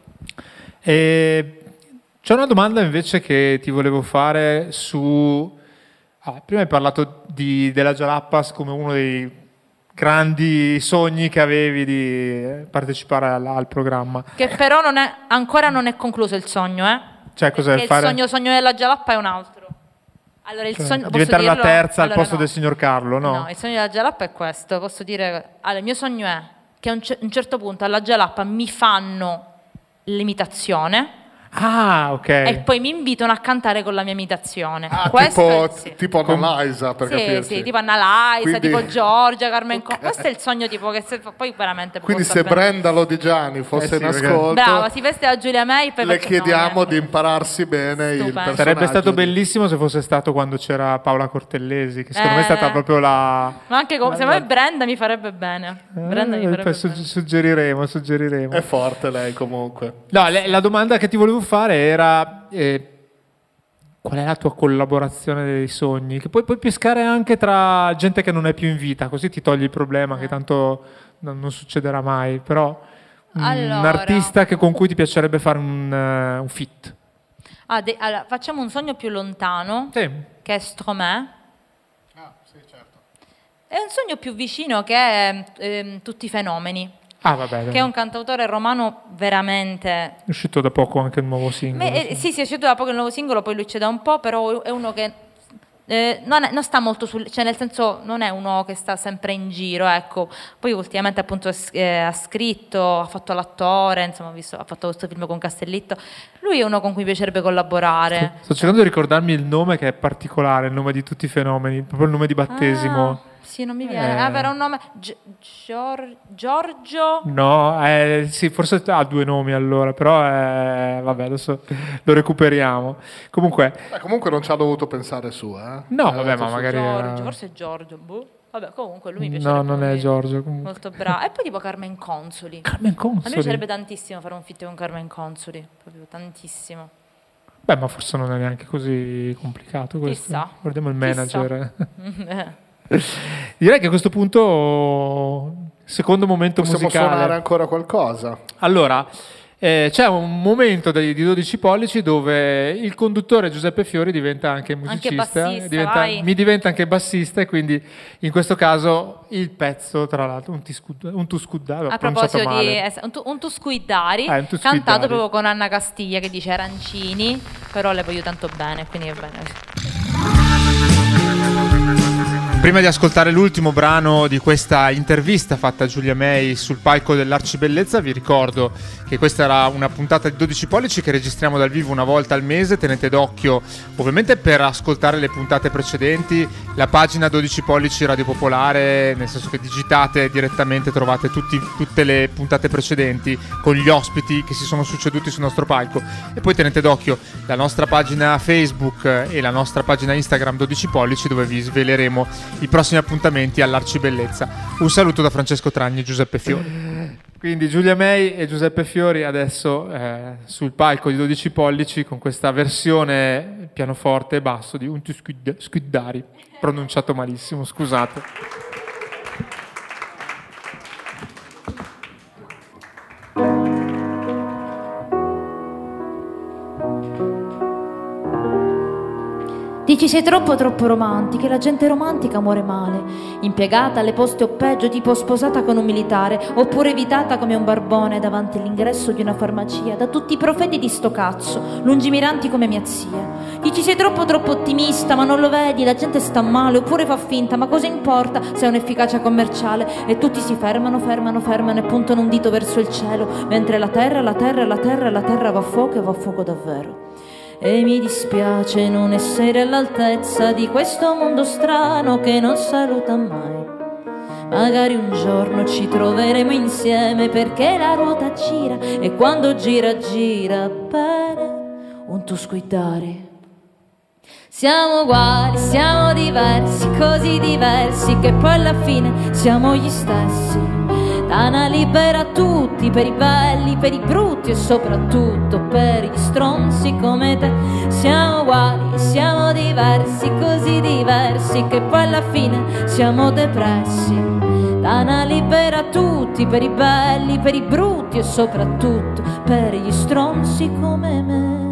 [SPEAKER 1] C'è una domanda invece che ti volevo fare su... prima hai parlato della Jalapas come uno dei grandi sogni che avevi di partecipare al programma.
[SPEAKER 2] Che però ancora non è concluso il sogno,
[SPEAKER 1] Cioè, cos'è fare?
[SPEAKER 2] Il sogno della Jalappa è un altro. Allora, il sogno,
[SPEAKER 1] diventare la terza al posto
[SPEAKER 2] no.
[SPEAKER 1] del signor Carlo, no?
[SPEAKER 2] No, il sogno della Jalappa è questo. Posso dire... Allora, il mio sogno è che a un certo punto alla Jalappa mi fanno l'imitazione.
[SPEAKER 1] Ah, ok.
[SPEAKER 2] E poi mi invitano a cantare con la mia imitazione.
[SPEAKER 3] Tipo Annalisa, per capirci.
[SPEAKER 2] Sì, tipo Annalisa,
[SPEAKER 3] Quindi...
[SPEAKER 2] tipo Giorgia, Carmen Questo è il sogno tipo che poi veramente...
[SPEAKER 3] Quindi se Brenda Lodigiani fosse in ascolto...
[SPEAKER 2] Brava, si veste da Giulia May, poi
[SPEAKER 3] le chiediamo di impararsi bene il personaggio.
[SPEAKER 1] Sarebbe stato bellissimo se fosse stato quando c'era Paola Cortellesi, che secondo me è stata proprio la...
[SPEAKER 2] Ma anche se me Brenda mi farebbe bene. Brenda mi farebbe
[SPEAKER 1] bene. Suggeriremo.
[SPEAKER 3] È forte lei comunque.
[SPEAKER 1] No, la domanda che ti volevo fare era qual è la tua collaborazione dei sogni, che puoi pescare anche tra gente che non è più in vita, così ti togli il problema che tanto non succederà mai, però un artista con cui ti piacerebbe fare un feat.
[SPEAKER 2] Allora, facciamo un sogno più lontano, che è Stromae.
[SPEAKER 3] Sì, certo.
[SPEAKER 2] È un sogno più vicino, che è Tutti i fenomeni.
[SPEAKER 1] Vabbè,
[SPEAKER 2] che è un cantautore romano veramente...
[SPEAKER 1] È uscito da poco anche il nuovo singolo.
[SPEAKER 2] Sì, è uscito da poco il nuovo singolo, poi lui c'è da un po', però è uno che non sta molto cioè nel senso non è uno che sta sempre in giro, ecco. Poi ultimamente appunto ha scritto, ha fatto l'attore, insomma ha fatto questo film con Castellitto. Lui è uno con cui piacerebbe collaborare.
[SPEAKER 1] Sto cercando di ricordarmi il nome, che è particolare, il nome di Tutti i fenomeni, proprio il nome di battesimo.
[SPEAKER 2] Sì, non mi viene. Era un nome... Giorgio?
[SPEAKER 1] No, sì, forse ha due nomi allora, però vabbè, adesso lo recuperiamo. Comunque
[SPEAKER 3] non ci ha dovuto pensare su,
[SPEAKER 1] No, vabbè, ma magari...
[SPEAKER 2] Giorgio, forse è Giorgio, Vabbè, comunque lui mi piace.
[SPEAKER 1] No, non è Giorgio. Comunque.
[SPEAKER 2] Molto bravo. E poi tipo Carmen Consoli. A me piacerebbe tantissimo fare un feat con Carmen Consoli, proprio tantissimo.
[SPEAKER 1] Beh, ma forse non è neanche così complicato questo.
[SPEAKER 2] Chissà.
[SPEAKER 1] Guardiamo il manager. Direi che a questo punto, secondo momento
[SPEAKER 3] possiamo
[SPEAKER 1] musicale.
[SPEAKER 3] Possiamo suonare ancora qualcosa?
[SPEAKER 1] Allora, c'è un momento di 12 pollici dove il conduttore Giuseppe Fiori diventa anche musicista,
[SPEAKER 2] anche bassista,
[SPEAKER 1] mi diventa anche bassista, e quindi in questo caso il pezzo, tra l'altro, un tuscuddari,
[SPEAKER 2] a proposito di un tuscuidari, cantato proprio con Anna Castiglia, che dice arancini, però le voglio tanto bene, quindi va bene.
[SPEAKER 1] Prima di ascoltare l'ultimo brano di questa intervista fatta a Giulia May sul palco dell'Arcibellezza, vi ricordo che questa era una puntata di 12 pollici che registriamo dal vivo una volta al mese. Tenete d'occhio ovviamente per ascoltare le puntate precedenti la pagina 12 pollici Radio Popolare, nel senso che digitate direttamente, trovate tutte le puntate precedenti con gli ospiti che si sono succeduti sul nostro palco. E poi tenete d'occhio la nostra pagina Facebook e la nostra pagina Instagram 12 pollici, dove vi sveleremo i prossimi appuntamenti all'Arcibellezza. Un saluto da Francesco Tragni e Giuseppe Fiori. Quindi Giulia May e Giuseppe Fiori adesso sul palco di 12 pollici con questa versione pianoforte e basso di Untu Scuddari, pronunciato malissimo, scusate.
[SPEAKER 5] Dici sei troppo romantica e la gente romantica muore male, impiegata alle poste o peggio tipo sposata con un militare, oppure evitata come un barbone davanti all'ingresso di una farmacia da tutti i profeti di sto cazzo, lungimiranti come mia zia. Dici sei troppo ottimista ma non lo vedi, la gente sta male oppure fa finta, ma cosa importa se è un'efficacia commerciale? E tutti si fermano e puntano un dito verso il cielo, mentre la terra va a fuoco e va a fuoco davvero. E mi dispiace non essere all'altezza di questo mondo strano che non saluta mai. Magari un giorno ci troveremo insieme perché la ruota gira e quando gira bene un tuo sguidare. Siamo uguali, siamo diversi, così diversi che poi alla fine siamo gli stessi. Tana libera tutti, per i belli, per i brutti e soprattutto per gli stronzi come te. Siamo uguali, siamo diversi, così diversi che poi alla fine siamo depressi. Tana libera tutti, per i belli, per i brutti e soprattutto per gli stronzi come me.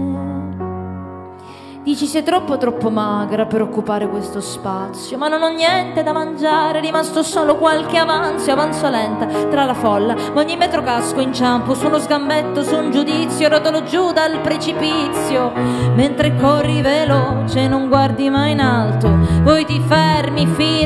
[SPEAKER 5] Dici sei troppo magra per occupare questo spazio, ma non ho niente da mangiare, è rimasto solo qualche avanzo lenta tra la folla, ma ogni metro casco inciampo su uno sgambetto, su un giudizio, rotolo giù dal precipizio, mentre corri veloce non guardi mai in alto, poi ti fermi,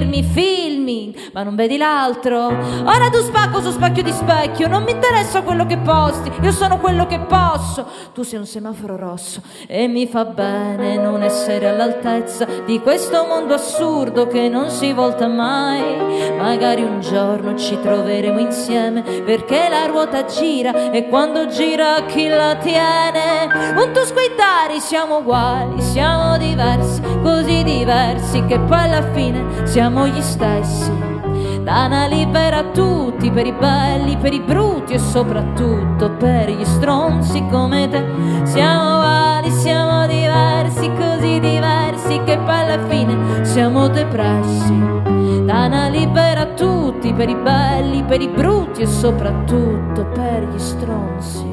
[SPEAKER 5] filmi, ma non vedi l'altro. Ora tu spacco su specchio di specchio, non mi interessa quello che posti, io sono quello che posso, tu sei un semaforo rosso e mi fa bene non essere all'altezza di questo mondo assurdo che non si volta mai. Magari un giorno ci troveremo insieme perché la ruota gira e quando gira chi la tiene? Un tuo sguidare, siamo uguali, siamo diversi, così diversi che poi alla fine siamo gli stessi. Tana libera tutti, per i belli, per i brutti e soprattutto per gli stronzi come te. Siamo uguali, siamo diversi, così diversi che poi alla fine siamo depressi. Tana libera tutti, per i belli, per i brutti e soprattutto per gli stronzi.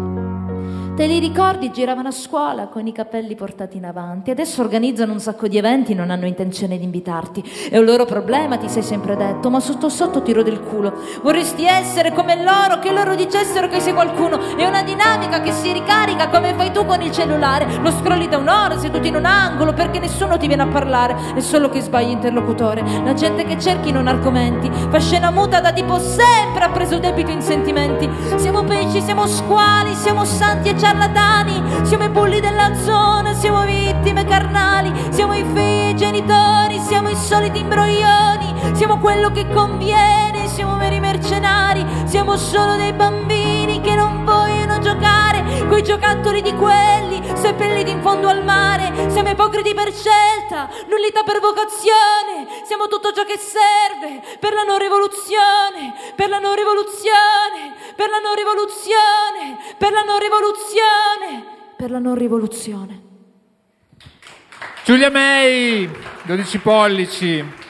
[SPEAKER 5] Te li ricordi? Giravano a scuola con i capelli portati in avanti. Adesso organizzano un sacco di eventi, non hanno intenzione di invitarti. È un loro problema, ti sei sempre detto, ma sotto sotto tiro del culo. Vorresti essere come loro, che loro dicessero che sei qualcuno. È una dinamica che si ricarica come fai tu con il cellulare. Lo scrolli da un'ora seduti in un angolo perché nessuno ti viene a parlare. È solo che sbagli interlocutore. La gente che cerchi non argomenti. Fa scena muta da tipo sempre ha preso debito in sentimenti. Siamo pesci, siamo squali, siamo santi e ciarlatani, siamo i bulli della zona, siamo vittime carnali, siamo i figli e genitori, siamo i soliti imbroglioni, siamo quello che conviene, siamo veri mercenari, siamo solo dei bambini che non vogliono giocare coi giocattoli di quelli seppelliti in fondo al mare. Siamo ipocriti per scelta, nullità per vocazione, siamo tutto ciò che serve per la non rivoluzione, per la non rivoluzione, per la non rivoluzione, per la non rivoluzione, per la non rivoluzione.
[SPEAKER 1] Giulia May, 12 pollici.